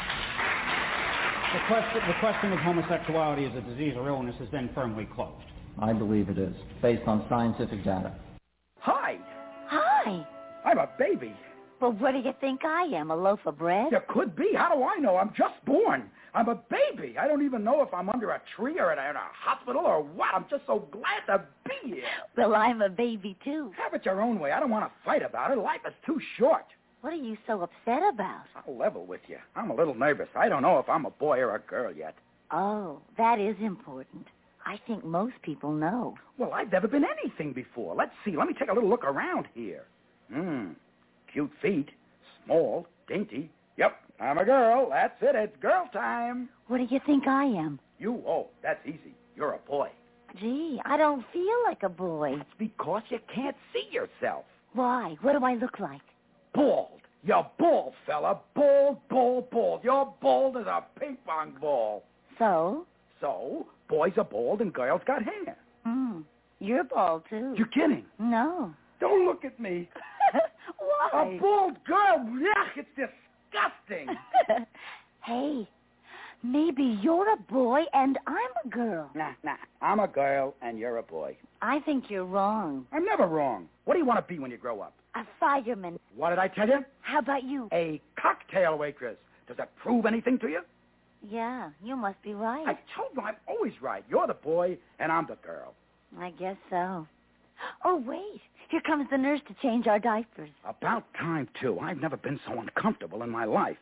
The question, the question of homosexuality as a disease or illness is then firmly closed. I believe it is, based on scientific data. Hi. Hi. I'm a baby. Well, what do you think I am, a loaf of bread? You could be. How do I know? I'm just born. I'm a baby. I don't even know if I'm under a tree or in a, in a hospital or what. I'm just so glad to be here. Well, I'm a baby, too. Have it your own way. I don't want to fight about it. Life is too short. What are you so upset about? I'll level with you. I'm a little nervous. I don't know if I'm a boy or a girl yet. Oh, that is important. I think most people know. Well, I've never been anything before. Let's see. Let me take a little look around here. Hmm. Cute feet. Small. Dainty. Yep. I'm a girl. That's it. It's girl time. What do you think I am? You? Oh, that's easy. You're a boy. Gee, I don't feel like a boy. It's because you can't see yourself. Why? What do I look like? Bald. You're bald, fella. Bald, bald, bald. You're bald as a ping pong ball. So? So, boys are bald and girls got hair. Hmm. You're bald, too. You're kidding. No. Don't look at me. Why? A bald girl. Yuck, it's disgusting. Hey, maybe you're a boy and I'm a girl. Nah, nah. I'm a girl and you're a boy. I think you're wrong. I'm never wrong. What do you want to be when you grow up? A fireman. What did I tell you? How about you? A cocktail waitress. Does that prove anything to you? Yeah, you must be right. I told you I'm always right. You're the boy and I'm the girl. I guess so. Oh, wait. Here comes the nurse to change our diapers. About time, too. I've never been so uncomfortable in my life.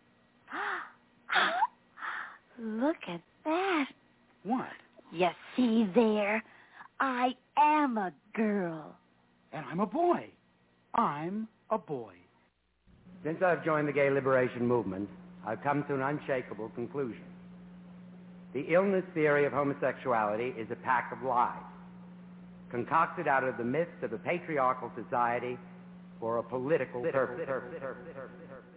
Look at that. What? You see there? I am a girl. And I'm a boy. I'm a boy. Since I've joined the gay liberation movement, I've come to an unshakable conclusion. The illness theory of homosexuality is a pack of lies, concocted out of the myths of a patriarchal society for a political purpose.